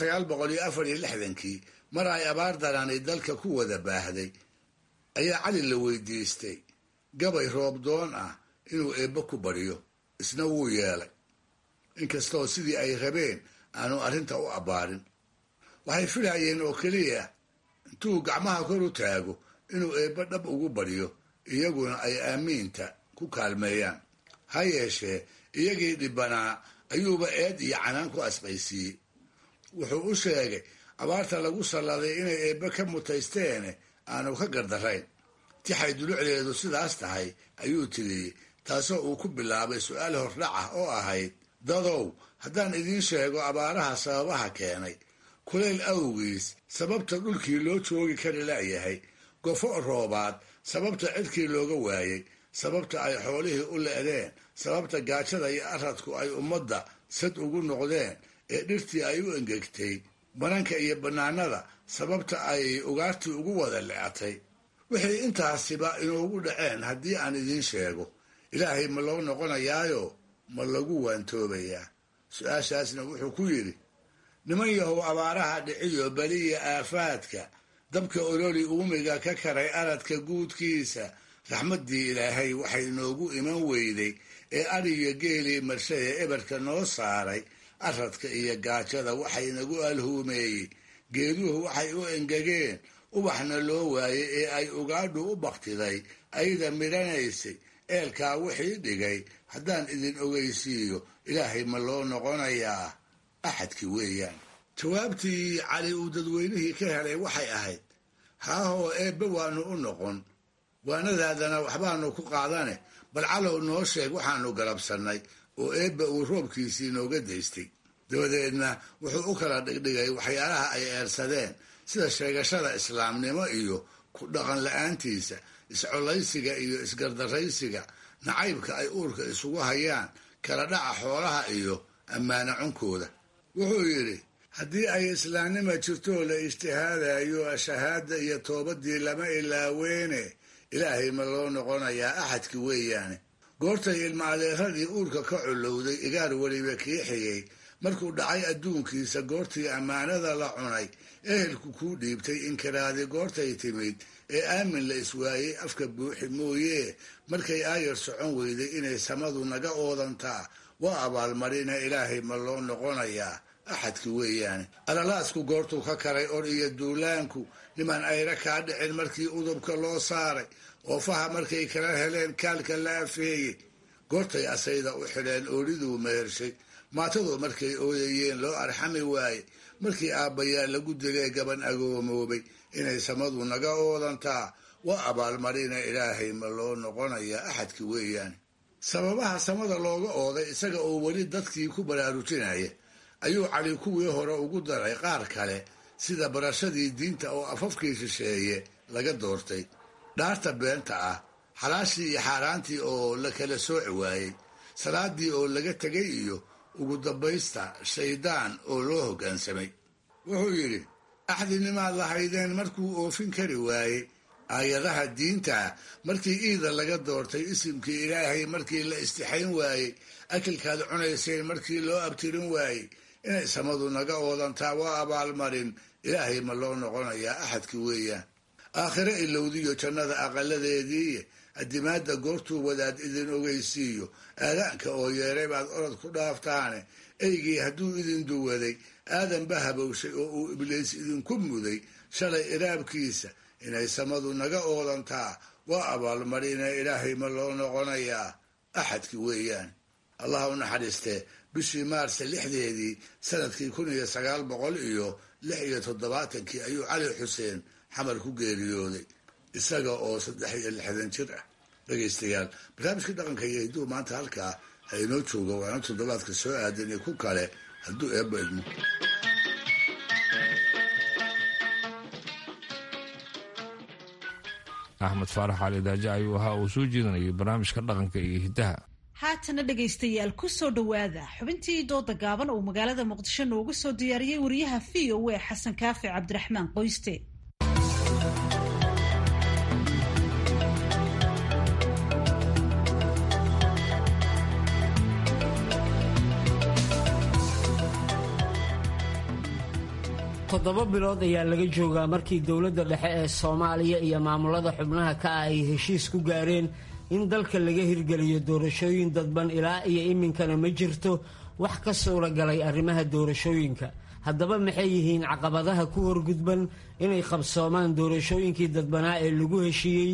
1946kii mar ay abaar darani dalka ku wada baahday ayaa cali la weydiistay gabay roobdoon ah inuu eebbe ku baryo isna wuu yeelay inkastoo sidii ay rabeen aanu arrinta u abbaarin waxay filayeen oo keliya intuu gacmaha kor u taago inuu eebbe dhab ugu baryo iyaguna ay aamiinta ku kaalmeeyaan ha yeeshee iyagii dhibbanaa ayuuba eed iyo canaan ku asqaysiiyey wuxuu u sheegay abaarta lagu salladay inay eebbe ka mutaysteene aanu ka gardarayn tixay dulucdeedu sidaas tahay ayuu tiriyey taasoo uu ku bilaabay su'aal hordhac ah oo ahayd dadow haddaan idiin sheego abaaraha sababaha keenay kulayl awgiis sababta dhulkii loo joogi kari la'yahay gofo roobaad sababta cidkii looga waayey sababta ay xoolihii u le'deen sababta gaajada iyo aradku ay ummadda sad ugu noqdeen ee dhirtii ay u engegtay bananka iyo bannaanada sababta ay ugaartii ugu wada le'atay wixii intaasiba inoogu dhaceen haddii aan idiin sheego ilaahay ma loo noqonayaayo ma lagu waantoobayaa su-aashaasna wuxuu ku yidhi niman yahow abaaraha dhiciyo beliya aafaadka dabka ololi uumiga ka karay aradka guudkiisa raxmaddii ilaahay waxay noogu iman weyday ee adhiyo geelii marshada eberka noo saaray aradka iyo gaajada waxay nagu alhuumeeyey geeduhu waxay u engegeen ubaxna loo waayey ee ay ugaadhu u baktiday ayda midhanaysay eelkaa wixii dhigay haddaan idin ogeysiiyo ilaahay ma loo noqonayaa axadkii weeyaan jawaabtii cali uu dadweynihii ka helay waxay ahayd haahoo eebbe waanu u noqon waanadaadana waxbaanu ku qaadane bal calow noo sheeg waxaanu galabsannay oo eebbe uu roobkiisii nooga daystay dabadeedna wuxuu u kala dhigdhigay waxyaalaha ay eersadeen sida sheegashada islaamnimo iyo ku dhaqan la-aantiisa iscollaysiga iyo isgardaraysiga nacaybka ay uurka isugu hayaan kala dhaca xoolaha iyo ammaano cunkooda wuxuu yidhi haddii ay islaamnima jirtoo la ijtihaadayo shahaada iyo toobadii lama ilaaweene ilaahay ma loo noqonayaa axadki weeyaane goortay ilma adeeradii uurka ka colowday igaar weliba kii xigay markuu dhacay adduunkiisa goortii ammaanada la cunay ehelku kuu dhiibtay inkiraadi goortay timid ee aamin la iswaayey afka buuxi mooyee markay aayar socon weyday inay samadu naga oodantaa waa abaalmarina ilaahay ma loo noqonayaa axadki weeyaane alalaasku goortuu ka karay or iyo duulaanku niman ayra kaa dhicin markii udubka loo saaray oofaha markay kala heleen kaalka la afeeyey goortay asayda u xidheen ooliduu mehershay maatadu markay ooyayeen loo arxami waaye markii aabbayaa lagu dilee gaban agoomoobay inay samadu naga oodantaa waa abaalmarina ilaahay ma loo noqonayaa axadki weeyaane sababaha samada looga ooday isaga oo weli dadkii ku baraarujinaya ayuu cali kuwii hore ugu daray qaar kale sida barashadii diinta oo afafkii shisheeye laga doortay dhaarta beenta ah xalaashii iyo xaaraantii oo la kala sooci waayey salaadii oo laga tegay iyo ugu dambaysta shaydaan oo loo hoggaansamay wuxuu yidhi axdinimaad lahaydeen markuu oofin kari waayey aayadaha diinta markii iida laga doortay isimkii ilaahay markii la istixayn waayey akilkaad cunayseen markii loo abtirin waayey inay samadu naga oodantaa waa abaalmarin ilaahay ma loo noqonayaa axadki weeyaan aakhire ilowdiyo jannada aqaladeedii adimaada goortuu wadaad idin ogeysiiyo aadaanka oo yeeray baad orod ku dhaaftaane eygii hadduu idin duwaday aadanba habowshay oo uu ibliis idinku muday shalay iraabkiisa inay samadu naga oodantaa waa abaalmarina ilaahay ma loo noqonayaa axadki weeyaan allah u naxariistee bishii maarse 6deedii sanadkii 1976 ayuu cali xuseen xamar ku geeriyooday isaga oo 63 jir ah. dhegaystayaal barnaamijka dhaqanka iyo hiduhu maanta halkaa ha inoo jooga waana toddobaadka soo aadan iyo ku kale hadduu eebba idmo. axmed faarax cali daaje ayuu ahaa uu soo jeedinayay barnaamijka dhaqanka iyo hiddaha. haatana dhegaystayaal ku soo dhowaada xubintii dooda gaaban oo magaalada muqdisho noogu soo diyaariyey wariyaha v o a xasan kaafi cabdiraxmaan qoyste. toddoba bilood ayaa laga joogaa markii dowladda dhexe ee Soomaaliya iyo maamulada xubnaha ka ah ay heshiis ku gaareen in dalka laga hirgeliyo doorashooyin dadban ilaa iyo iminkana ma jirto wax ka suuragalay arrimaha doorashooyinka. haddaba maxay yihiin caqabadaha ku horgudban inay qabsoomaan doorashooyinkii dadbanaa ee lagu heshiiyey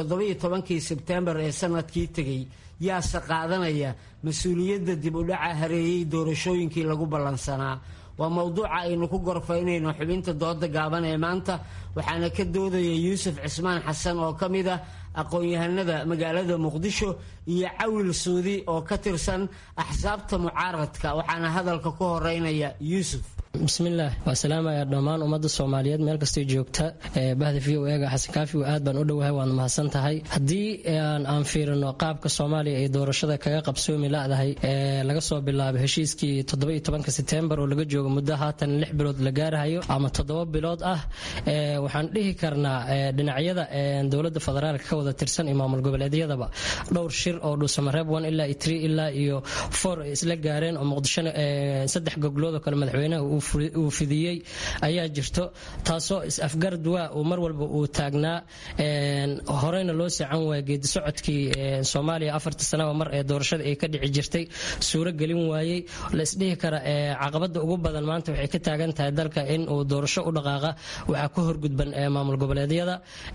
17 Sebtembar ee sanadkii tegay? yaase qaadanaya mas-uuliyadda dib u dhaca hareeyay doorashooyinkii lagu ballansanaa? waa mowduuca aynu ku gorfaynayno xubinta dooda gaaban ee maanta, waxaana ka doodaya yuusuf cismaan xasan oo ka mid ah aqoon-yahanada magaalada muqdisho iyo cawil suudi oo ka tirsan axsaabta mucaaradka, waxaana hadalka ku horeynaya yuusuf. bismillaah, waa salaamaya dhammaan ummadda Soomaaliyeed meel kastoo joogta. bahda v o a xasan kaafi aad baan u dhowahay, waan mahadsan tahay. haddii aan fiirino qaabka Soomaaliya ee doorashada kaga qabsoomi laadahay laga soo bilaabo heshiiskii 17 Sebtembar oo laga joogo muddo haatan 6 bilood la gaarayo ama 7 bilood ah, waxaan dhihi karnaa dhinacyada dowladda federaalka ka wada tirsan iyo maamul goboleedyadaba dhowr shir oo dhuusamareeb 1 ilaa 3 ilaa iyo 4 isla gaareen oo muqdishona 3 goglood oo kale madaxweynaha uu fidiyey ayaa jirto, taasoo is-afgarad waa uu mar walba uu taagnaa. horeyna loo socon waayay geedi socodkii Soomaaliya 4 sano mar ee doorashada ay ka dhici jirtay suuro gelin waayey. la isdhihi kara caqabada ugu badan maanta waxay ka taagan tahay dalka in uu doorasho u dhaqaaqa waxaa ku horgudban maamul goboleedyada.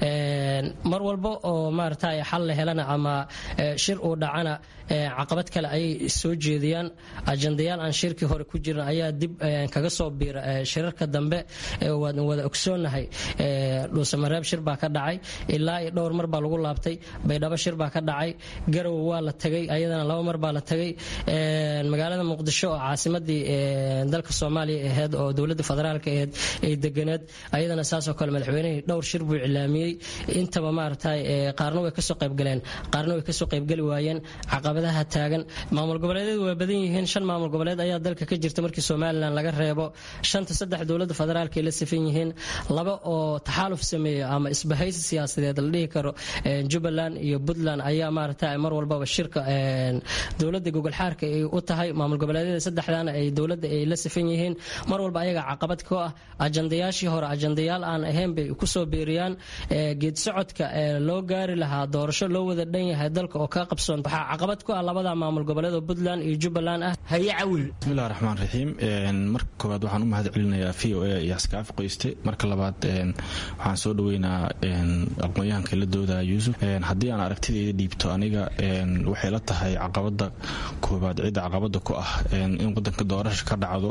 mar walba oo maaragtay xal la helana ama shir uu dhacana caqabad kale ay soo jeediyaan. ajandayaal aan shirkii hore ku jirin ayaa dib kaga soo biira shirarka dambe. waan wada ogsoonahay dhuusamareeb shir baa ka dhacay, ilaa iyo dhowr mar baa lagu laabtay. baydhabo shir baa ka dhacay, garow waa la tagay, ayadana 2 mar baa la tagay. magaalada muqdisho oo caasimadii dalka Soomaaliya ahayd oo dowladda federaalka ahayd ay deganeed, ayadana saasoo kale madaxweynaha dhowr shir buu cilaamiyey. intaba maaragtay qaarna way kasoo qayb galeen, qaarna way kasoo qayb gali waayeen. caqabadaha taagan maamul goboleedyadu waa badan yihiin. 5 maamul goboleed ayaa dalka ka jirta markii Soomaaliland laga reebo. 3 dowladda federaalka ay la sifan yihiin, 2 oo taxaaluf sameeyo ama isbahaysi siyaasadeed la dhihi karo Jubbaland iyo Puntland ayaa maaragtay mar walba shirka dowladda gogol xaarka ay u tahay. maamul goboleedyada 3daana ay dowladda ay la sifan yihiin, mar walba ayaga caqabad ku ah. ajandayaashii hore ajandayaal aan ahayn bay ku soo beeriyaan. geed socodka loo gaari lahaa doorasho loo wada dhan yahay dalka oo ka qabsoon waxaa caqabad ku ah 2 maamul goboleed oo Puntland iyo Jubbaland ah. haye cawil. bismillaahir raxmaanir raxiim. marka koowaad waxaan u mahad celinayaa v o a iyo xaskaaf qoyste. marka labaad waxaan soo dhaweynaa aqoonyahanka la doodaya yuusuf. haddii aan aragtidayda dhiibto aniga waxay la tahay caqabada koowaad cidda caqabada ku ah in wadanka doorasho ka dhacdo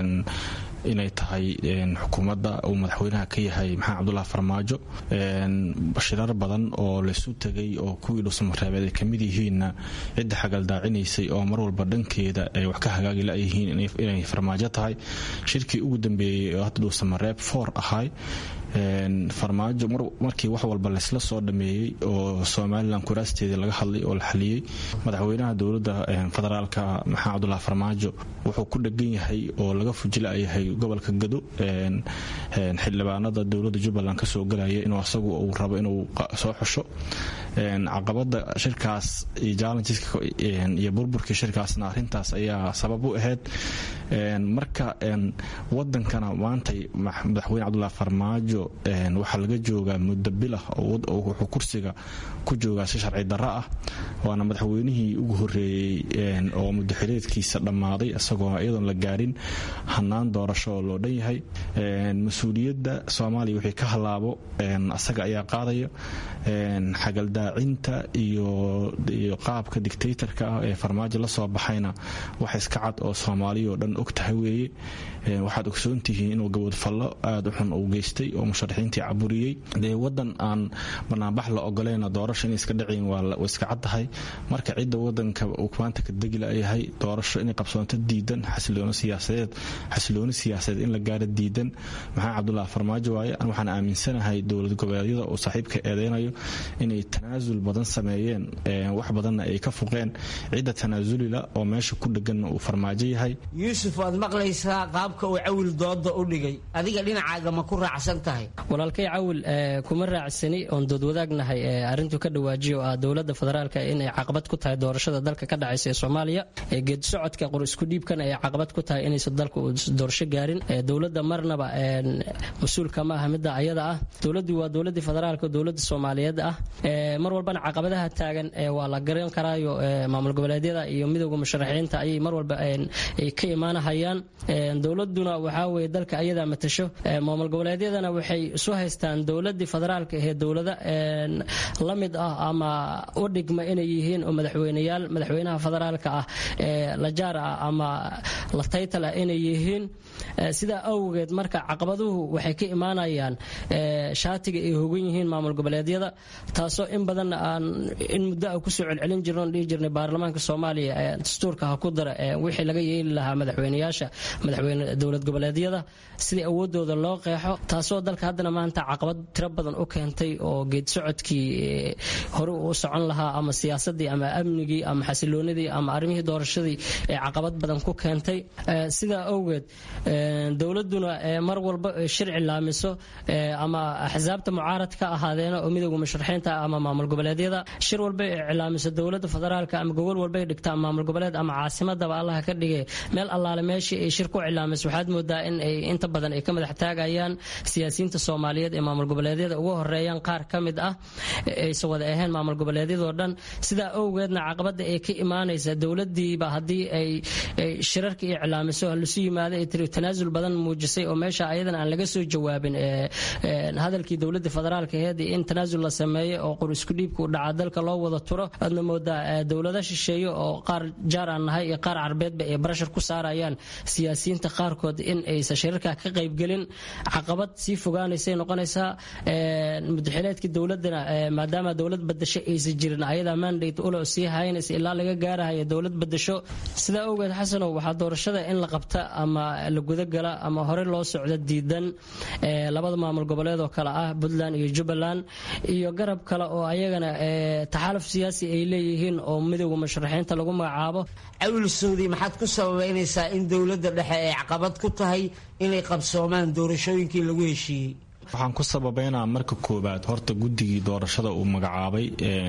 inay tahay xukuumadda uu madaxweynaha ka yahay maxamed cabdullaahi farmaajo. shirar badan oo laysu tegay oo kuwii dhuusamareebeed ay kamid yihiinna cidda xagaldaacineysay oo mar walba dhankeeda ay wax ka hagaagi layihiin inay farmaajo tahay. shirkii ugu dambeeyey oo hadda dhuusamareeb 4 ahay farmaajo markii wax walba laysla soo dhameeyey oo somalilan kuraasteedii laga hadlay oo la xaliyey madaxweynaha dowladda federaalka maxamed cabdulaahi farmaajo wuxuu ku dhegan yahay oo laga fujilayahay gobolka gado xildhibaanada dowladda jubbaland kasoo galaya inuu asagu uu rabo inuu soo xusho caqabada shirkaas iyo challengeska iyo burburkii shirkaasna arrintaas ayaa sabab u ahayd marka wadankana maantay madaxweyne cabdulaahi farmaajo waxaa laga joogaa muddo bilah oo wuxuu kursiga ku joogaa si sharci darro ah waana madaxweynihii ugu horeeyey oo muddo xileedkiisa dhammaaday isagoo iyadoon la gaarin hanaan doorasho oo loo dhan yahay mas-uuliyadda soomaaliya wixii ka halaabo asaga ayaa qaadaya xagaldaacinta iyo qaabka dictatorka ah ee farmaajo la soo baxayna wax iska cad oo soomaaliya oo dhan og tahay weeye waxaad ogsoontihiin inuu gabadfallo aada u xun uu geystay oo musharaxiintii caburiyey dee wadan aan banaanbax la ogoleyna doorasho inay iska dhacayn waa iska cad tahay marka cidda wadanka uu maanta ka degi layahay doorasho inay qabsoonto diidan xasilooni siyaasadeed in la gaaro diidan maxamed cabdulaahi farmaajo waaye waxaan aaminsanahay dowlad goboleedyada uu saaxiibka eedeynayo inay tanaasul badan sameeyeen wax badanna ay ka fuqeen cidda tanaasulila oo meesha ku dheganna uu farmaajo yahay. yuusuf waad maqlaysaa qaabka uu cawil dooda u dhigay adiga dhinacaaga ma ku raacsan tahay? walaalkay cawil kuma raacsani oon dood wadaagnahay arrintu ka dhawaajiyo ah dowladda federaalka inay caqabad ku tahay doorashada dalka ka dhacaysa ee Soomaaliya geed socodka qor isku dhiibkan ay caqabad ku tahay inaysan dalku doorasho gaarin dowladda marnaba mas'uulka ma aha midda ayada ah dowladdu waa dowladda federaalka dowladda Soomaaliyeed ah mar walbana caqabadaha taagan waa la garan karaayo maamul goboleedyada iyo midowga musharaxiinta ay mar walba ay ka imaanayaan dowladuna waxa weeye dalka ayada matasho maamul goboleedyadana waxay soo haystaan dowladda federaalka ee dowladda la mid ah ama u dhigma inay yihiin oo madaxweynaha federaalka ah la jaar ah ama la title ah inay yihiin sida awgeed marka caqabaduhu waxay ka imaanayaan shaatiga ay hogan yihiin maamul goboleedyada taasoo in badan aan in muddo ku soo celcelin jirnay dhigi jirnay baarlamaanka Soomaaliya dastuurka ha ku dara wixii laga yeeli lahaa madaxweyne dowlad goboleedyada sidii awoodooda loo qeexo taasoo dalka haddana maanta caqabad tiro badan u keentay oo geed socodkii hore u socon lahaa ama siyaasadii ama amnigii ama xasiloonidii ama arrimihii doorashadii ee caqabad badan ku keentay sida awgeed dowladuna mar walba sharci laamiso ama axsaabta mucaaradka ahaadeena oo midowga musharaxiinta ama maamul goboleedyada shir walba ilaamiso dowladda federaalka ama gobol walba dhigta maamul goboleed ama caasimadaba Allah ka dhigay meel allaale meeshii ay shir ku ilaamiso waxaad moodaa in ay inta badan ay ka madax taagayaan siyaasiyiinta Soomaaliyeed ee maamul goboleedyada ugu horeeyaan qaar ka mid ah ay soo wada ahayn maamul goboleedyadoo dhan sida awgeedna caqabada ay ka imaanaysa dowladiiba hadii ay shirarka ilaamiso halsu yimaado ay tanaasul badan muujisay oo meesha ayadana aan laga soo jawaabin hadalkii dowladda federaalka ee in tanaasul la sameeyo oo qor isku dhiibku dhaca dalka loo wada turo adna moodaa dowladaha shisheeye oo qaar jaar aan nahay iyo qaar carbeedba ay barashar ku saarayaan siyaasiyiinta qaarkood in aysan shirarka ka qayb gelin caqabad sii fogaanaysa noqonaysa madaxweynaha dowladana maadaama dowlad badasho aysan jirin ayada mandate u loo sii haynaysa ilaa laga gaarayo dowlad badasho sida awgeed xasanow waxa doorashada in la qabta ama la guda gala ama hore loo socdo diidan labada maamul goboleed oo kala ah Puntland iyo Jubbaland iyo garab kale oo ayagana taxaluf siyaasi ay leeyihiin oo midowga musharaxiinta lagu magacaabo awil Saudi maxaad ku sababeynaysaa in dowladda dhexe ay caqabad ku tahay inay qabsoomaan doorashooyinkii lagu heshiiyey? waxaan ku sababeynaa marka koobaad horta guddigii doorashada uu magacaabay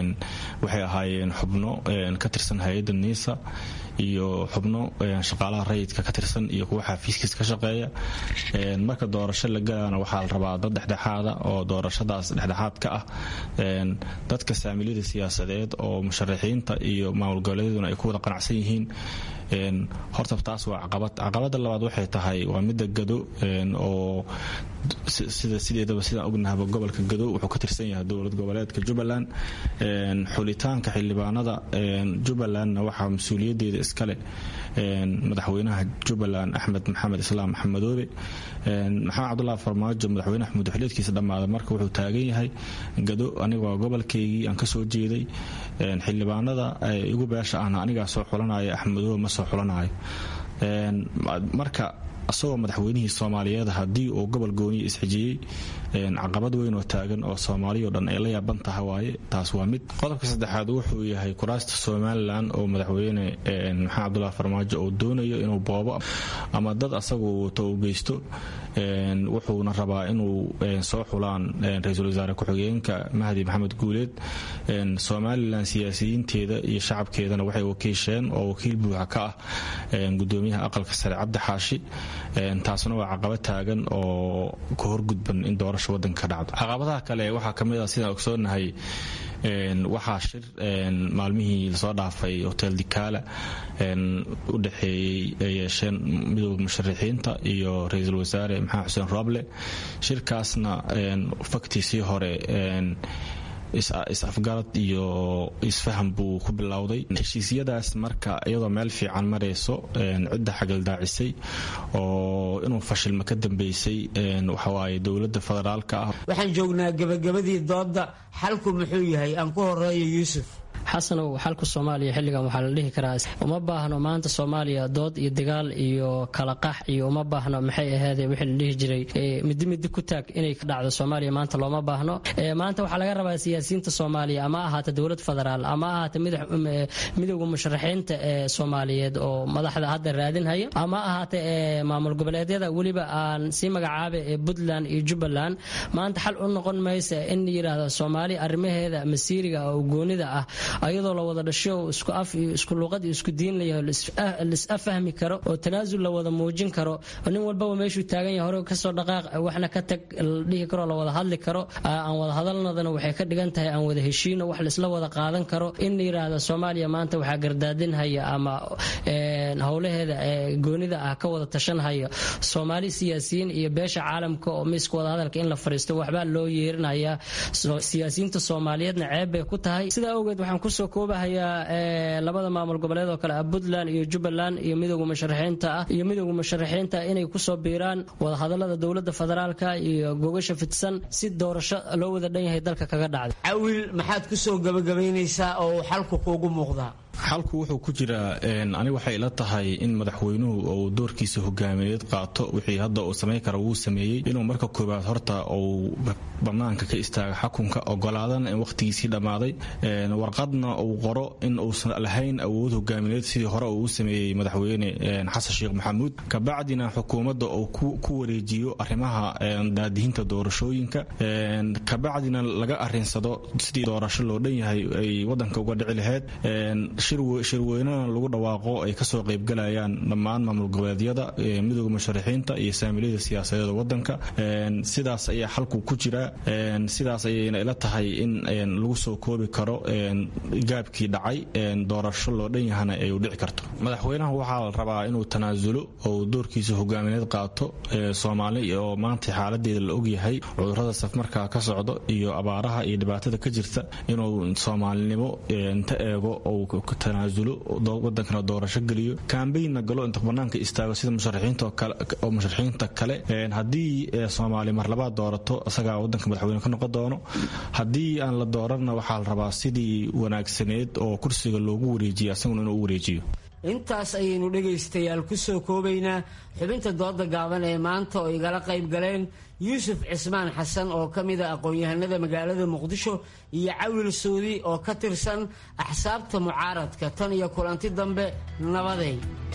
waxay ahaayeen xubno ka tirsan hay'adda NISA iyo xubno shaqaalaha rayidka ka tirsan iyo kuwa xafiiskiisa ka shaqeeya marka doorasho la galayna waxaa la rabaa dad dhexdhexaada oo doorashadaas dhexdhexaad ka ah dadka saamilada siyaasadeed oo musharaxiinta iyo maamul goboleedyaduna ay ku wada qanacsan yihiin horta taas waa caqabada labaad waxay tahay waa midda gado oo sideedaba sidaan ognahaba gobolka gado wuxuu ka tirsan yahay dowlad goboleedka Jubbaland xulitaanka xildhibaanada Jubbalandna waxaa mas'uuliyadeeda iskale madaxweynaha Jubbaland Axmed Maxamed Islaam Maxamedoobe maxamed cabdulaahi farmaajo madaxweynaha mudxuleedkiisa dhamaaday marka wuxuu taagan yahay gado anigoo gobolkeygii aan ka soo jeeday xildhibaanada igu beesha ahna anigaa soo xulanaya Axmedoobe ma soo xulanayo marka asagoo madaxweynihii soomaaliyeed haddii uu gobol gooniya isxijiyey caqabad weyn oo taagan oo soomaaliya o dhan ay la yaaban taha waaye taas waa mid. qodobka saddexaad wuxuu yahay kuraasta somalilan oo madaxweyne maxamed cabdulaahi farmaajo uu doonayo inuu boobo ama dad asagu wato u geysto, wuxuuna rabaa inuu soo xulaan ra-iisul wasaare ku-xigeenka mahdi maxamed guuleed. somalilan siyaasiyiinteeda iyo shacabkeedana waxay wakiisheen oo wakiil buuxa ka ah gudoomiyaha aqalka sare cabdi xaashi. taasna waa caqabad taagan oo ka horgudban in doorasho wadanka ka dhacdo. caqabadaha kale waxaa ka mid ah sidaan ogsoonahay waxaa shir maalmihii lasoo dhaafay hotel dikaala u dhexeeyey ay yeesheen midowda musharaxiinta iyo ra-iisul wasaare maxamed xuseen rooble. shirkaasna faktiisii hore is-afgarad iyo isfaham buu ku bilowday. heshiisyadaas marka iyadoo meel fiican marayso cidda xagaldaacisay oo inuu fashilma ka dambeysay waxawaaye dowladda federaalka ah. waxaan joognaa gabagabadii dooda, xalku muxuu yahay? aan ku horeeyo yuusuf. xasanow, xalka soomaaliya xilligan waxaa la dhihi karaa uma baahno maanta soomaaliya dood iyo dagaal iyo kala qax iyo uma baahno maxay ahayd wixii la dhihi jiray midi ku taag inay ka dhacdo soomaaliya maanta looma baahno. maanta waxaa laga rabaa siyaasiyiinta soomaaliya ama ahaata dowlad federaal ama ahaata midowga musharaxiinta ee soomaaliyeed oo madaxda hadda raadinhaya ama ahaata maamul goboleedyada weliba aan sii magacaaba ee puntland iyo jubbaland. maanta xal u noqon maysa in la yidhaahdo soomaaliya arrimaheeda masiiriga oo goonida ah ayadoo la wada dhasho isku af iyo isku luqad iyo isku diin layahay lisafahmi karo oo tanaasul la wada muujin karo, nin walbaba meeshuu taagan yahay hore kasoo dhaqaaq waxna ka tag la dhihi karo, la wada hadli karo. aan wada hadalnadana waxay ka dhigan tahay aan wada heshiino wax laisla wada qaadan karo. in la yidhaahdo soomaaliya maanta waxaa gardaadinhaya ama howlaheeda goonida ah ka wada tashanhaya soomaali siyaasiyiin iyo beesha caalamka oo miiska wada hadalka in la fariisto waxbaa loo yeerinaya. siyaasiyiinta soomaaliyeedna ceeb bay ku tahay. sidaa awgeed waxaan kusoo koobahayaa labada maamul goboleed oo kale ah puntland iyo jubbaland iyo midowga musharaxiinta inay kusoo biiraan wadahadalada dowlada federaalka iyo gogasha fidsan si doorasho loo wada dhan yahay dalka kaga dhacda. cawil, maxaad kusoo gabagabaynaysaa oo xalku kuugu muuqdaa? xalku wuxuu ku jiraa aniga waxay ila tahay in madaxweynuhu uu doorkiisa hogaamineed qaato. wixii hadda uu samayn kara wuu sameeyey. inuu marka koobaad horta uu banaanka ka istaago xakunka, ogolaadana in wakhtigiisii dhammaaday, warqadna uu qoro in uusan lahayn awood hogaamineed sidii hore uu u sameeyey madaxweyne xasan sheekh maxamuud. kabacdina xukuumadda uu ku wareejiyo arrimaha daadihinta doorashooyinka, kabacdina laga arinsado sidii doorasho loo dhan yahay ay wadanka uga dhici lahayd. shirweynena lagu dhawaaqo ay kasoo qaybgalayaan dhammaan maamul goboleedyada, midowga musharaxiinta iyo saamiliyada siyaasadeeda wadanka. sidaas ayaa xalku ku jira. sidaas ayayna ila tahay in lagu soo koobi karo gaabkii dhacay, doorasho loo dhan yahana ay u dhici karto. madaxweynaha waxaa la rabaa inuu tanaasulo oo doorkiisa hogaamineed qaato. soomaali oo maanta xaaladeeda la ogyahay, cudurada safmarkaa ka socdo iyo abaaraha iyo dhibaatada ka jirta, inuu soomaalinimo inta eego tanaasulo wadankana doorasho geliyo, kaambeynna galo inta banaanka istaago sida musharaxiinta kale. haddii soomaali mar labaad doorato isagaa wadanka madaxweyne ka noqon doono. haddii aan la dooranna waxaa la rabaa sidii wanaagsaneed oo kursiga loogu wareejiya isaguna inuu u wareejiyo. intaas ayaynu dhegaystayaal kusoo koobaynaa xubinta dooda gaaban ee maanta oo igala qayb galeen yuusuf cismaan xasan oo ka mid a aqoon-yahanada magaalada muqdisho iyo cawil suudi oo ka tirsan axsaabta mucaaradka. tan iyo kulanti dambe, nabaday.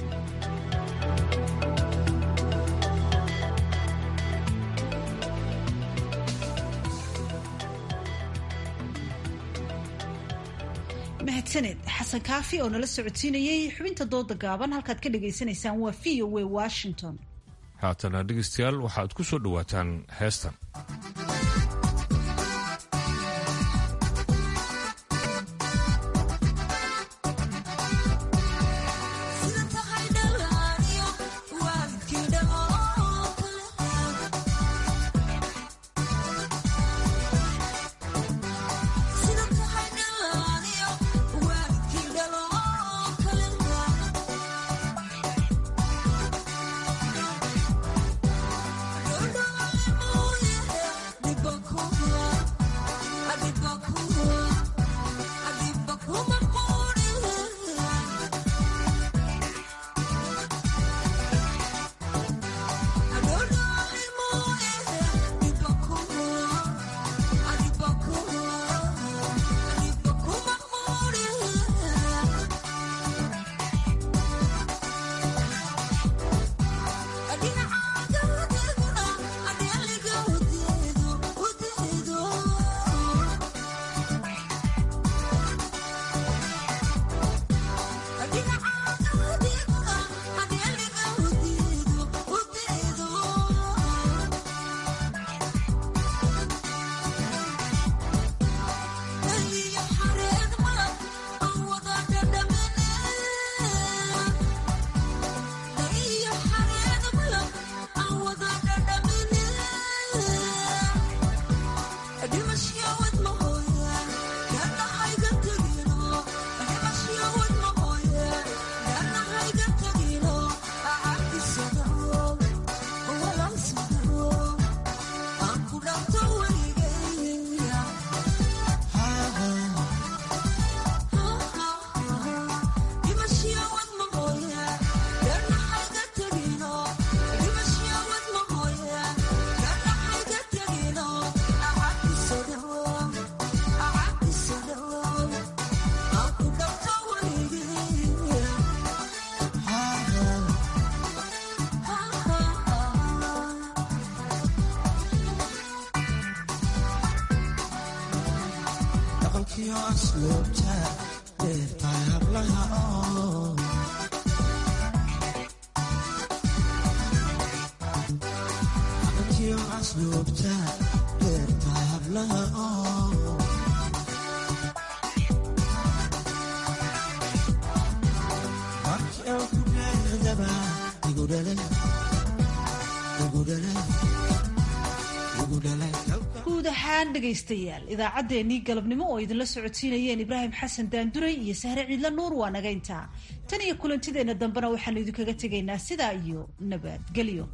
mahadsaned xasan kaafi oo nala socodsiinayay xubinta dooda gaaban. halkaad ka dhagaysanaysaan waa VOA Washington. haatana dhegaystayaal waxaad ku soo dhowaataan heestan. guud ahaan dhegaystayaal idaacaddeenii galabnimo oo idinla socodsiinayeen ibraahim xasan daanduray iyo sahre ciidla nuur waa naga intaa tan iyo kulantideenna dambena waxaanu idinkaga tegaynaa sidaa iyo nabadgelyo.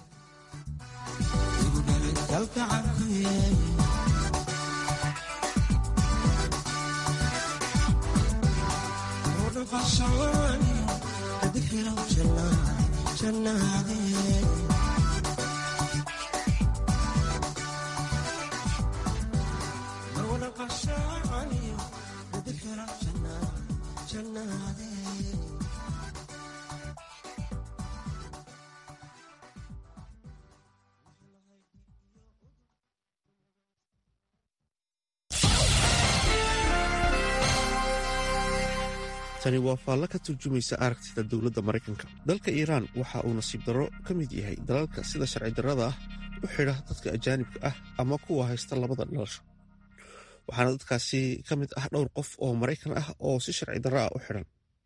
tani waa faallo ka turjumaysa aragtida dowladda maraykanka. dalka iiraan waxa uu nasiib darro ka mid yahay dalalka sida sharci darrada ah u xidha dadka ajaanibka ah ama kuwa haysta labada dhalasho, waxaana dadkaasi ka mid ah dhowr qof oo maraykan ah oo si sharci darro ah u xidhan.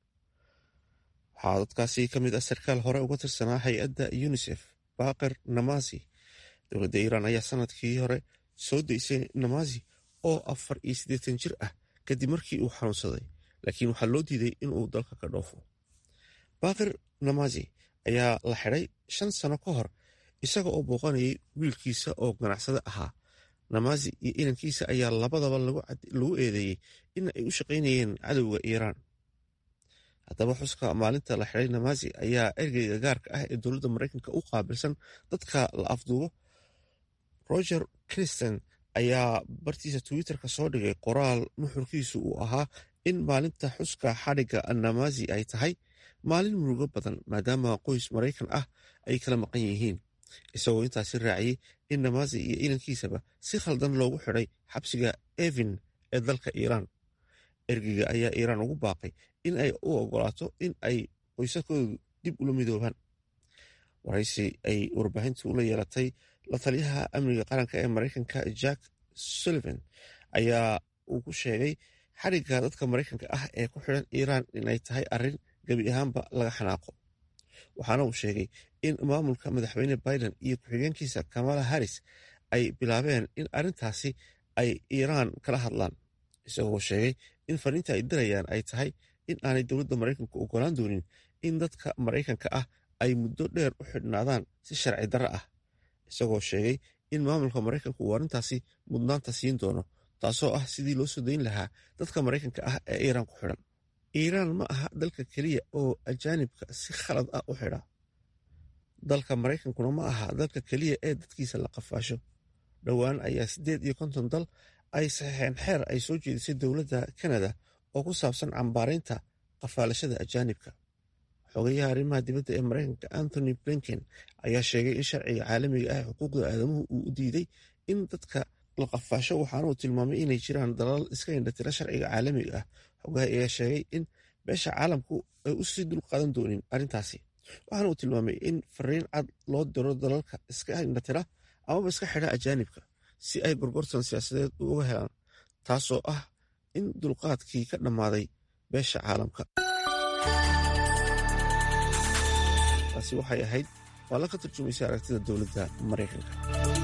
waxaa dadkaasi ka mid ah sarkaal hore uga tirsanaa hay-adda unisef baaqir namazi. dowladda iiraan ayaa sanadkii hore soo daysay namazi oo 48 jir ah kadib markii uu xanuunsaday, laakiin waxaa loo diiday inuu dalka ka dhoofo. baaqir namazi ayaa la xidhay 5 sano ka hor isaga oo booqanayay wiilkiisa oo ganacsade ahaa. namazi iyo inankiisa ayaa labadaba lagu eedeeyey in ay u shaqaynayeen cadowga iiraan. haddaba xuska maalinta la xidhay namazi ayaa ergeyga gaarka ah ee dowladda maraykanka u qaabilsan dadka la afduubo roger kristen ayaa bartiisa twitter-ka soo dhigay qoraal nuxurkiisu uu ahaa in maalinta xuska xadhigga namazi ay tahay maalin murugo badan maadaama qoys maraykan ah ay kala maqan yihiin, isagoo intaasi raaciyey in namazi iyo ilankiisaba si khaldan loogu xidhay xabsiga evin ee dalka iiraan. ergeyga ayaa iiraan ugu baaqay in ay u ogolaato in ay qoysaskoodu dib ula midoobaan. waraysi ay warbaahintu ula yeelatay la taliyaha amniga qaranka ee maraykanka jack sullivan ayaa uu ku sheegay xadhigga dadka maraykanka ah ee ku xidhan iiraan inay tahay arrin gebi ahaanba laga xanaaqo. waxaana uu sheegay in maamulka madaxweyne biden iyo ku-xigeenkiisa kamala harris ay bilaabeen in arrintaasi ay iiraan kala hadlaan, isagoo sheegay in fariinta ay dirayaan ay tahay in aanay dowladda maraykanku ogolaan doonin in dadka maraykanka ah ay muddo dheer u xidhnaadaan si sharci darro ah, isagoo sheegay in maamulka maraykanku uu arrintaasi mudnaanta siin doono, taasoo ah sidii loo soo dayn lahaa dadka maraykanka ah ee iiraan ku xidhan. iiraan ma aha dalka keliya oo ajaanibka si khalad ah u xidha. dalka maraykankuna ma aha dalka keliya ee dadkiisa la qafaasho. dhowaan ayaa 58 dal ay saxeexeen xeer ay soo jeedisay dowladda kanada oo ku saabsan cambaaraynta qafaalashada ajaanibka. xogayaha arrimaha dibadda ee maraykanka anthony blinken ayaa sheegay in sharciga caalamiga ah ee xuquuqda aadamuhu uu u diiday in dadka la qafaasho, waxaana uu tilmaamay inay jiraan dalal iska indhatira sharciga caalamiga ah. xogaha ayaa sheegay in beesha caalamku ay u sii dulqaadan doonin arrintaasi, waxaana uu tilmaamay in fariin cad loo diro dalalka iska indhatira amaba iska xidha ajaanibka si ay gorgortan siyaasadeed uga helaan, taasoo ah in dulqaadkii ka dhammaaday beesha caalamka. taasi waxay ahayd waa la ka turjumaysa aragtida dowladda maraykanka.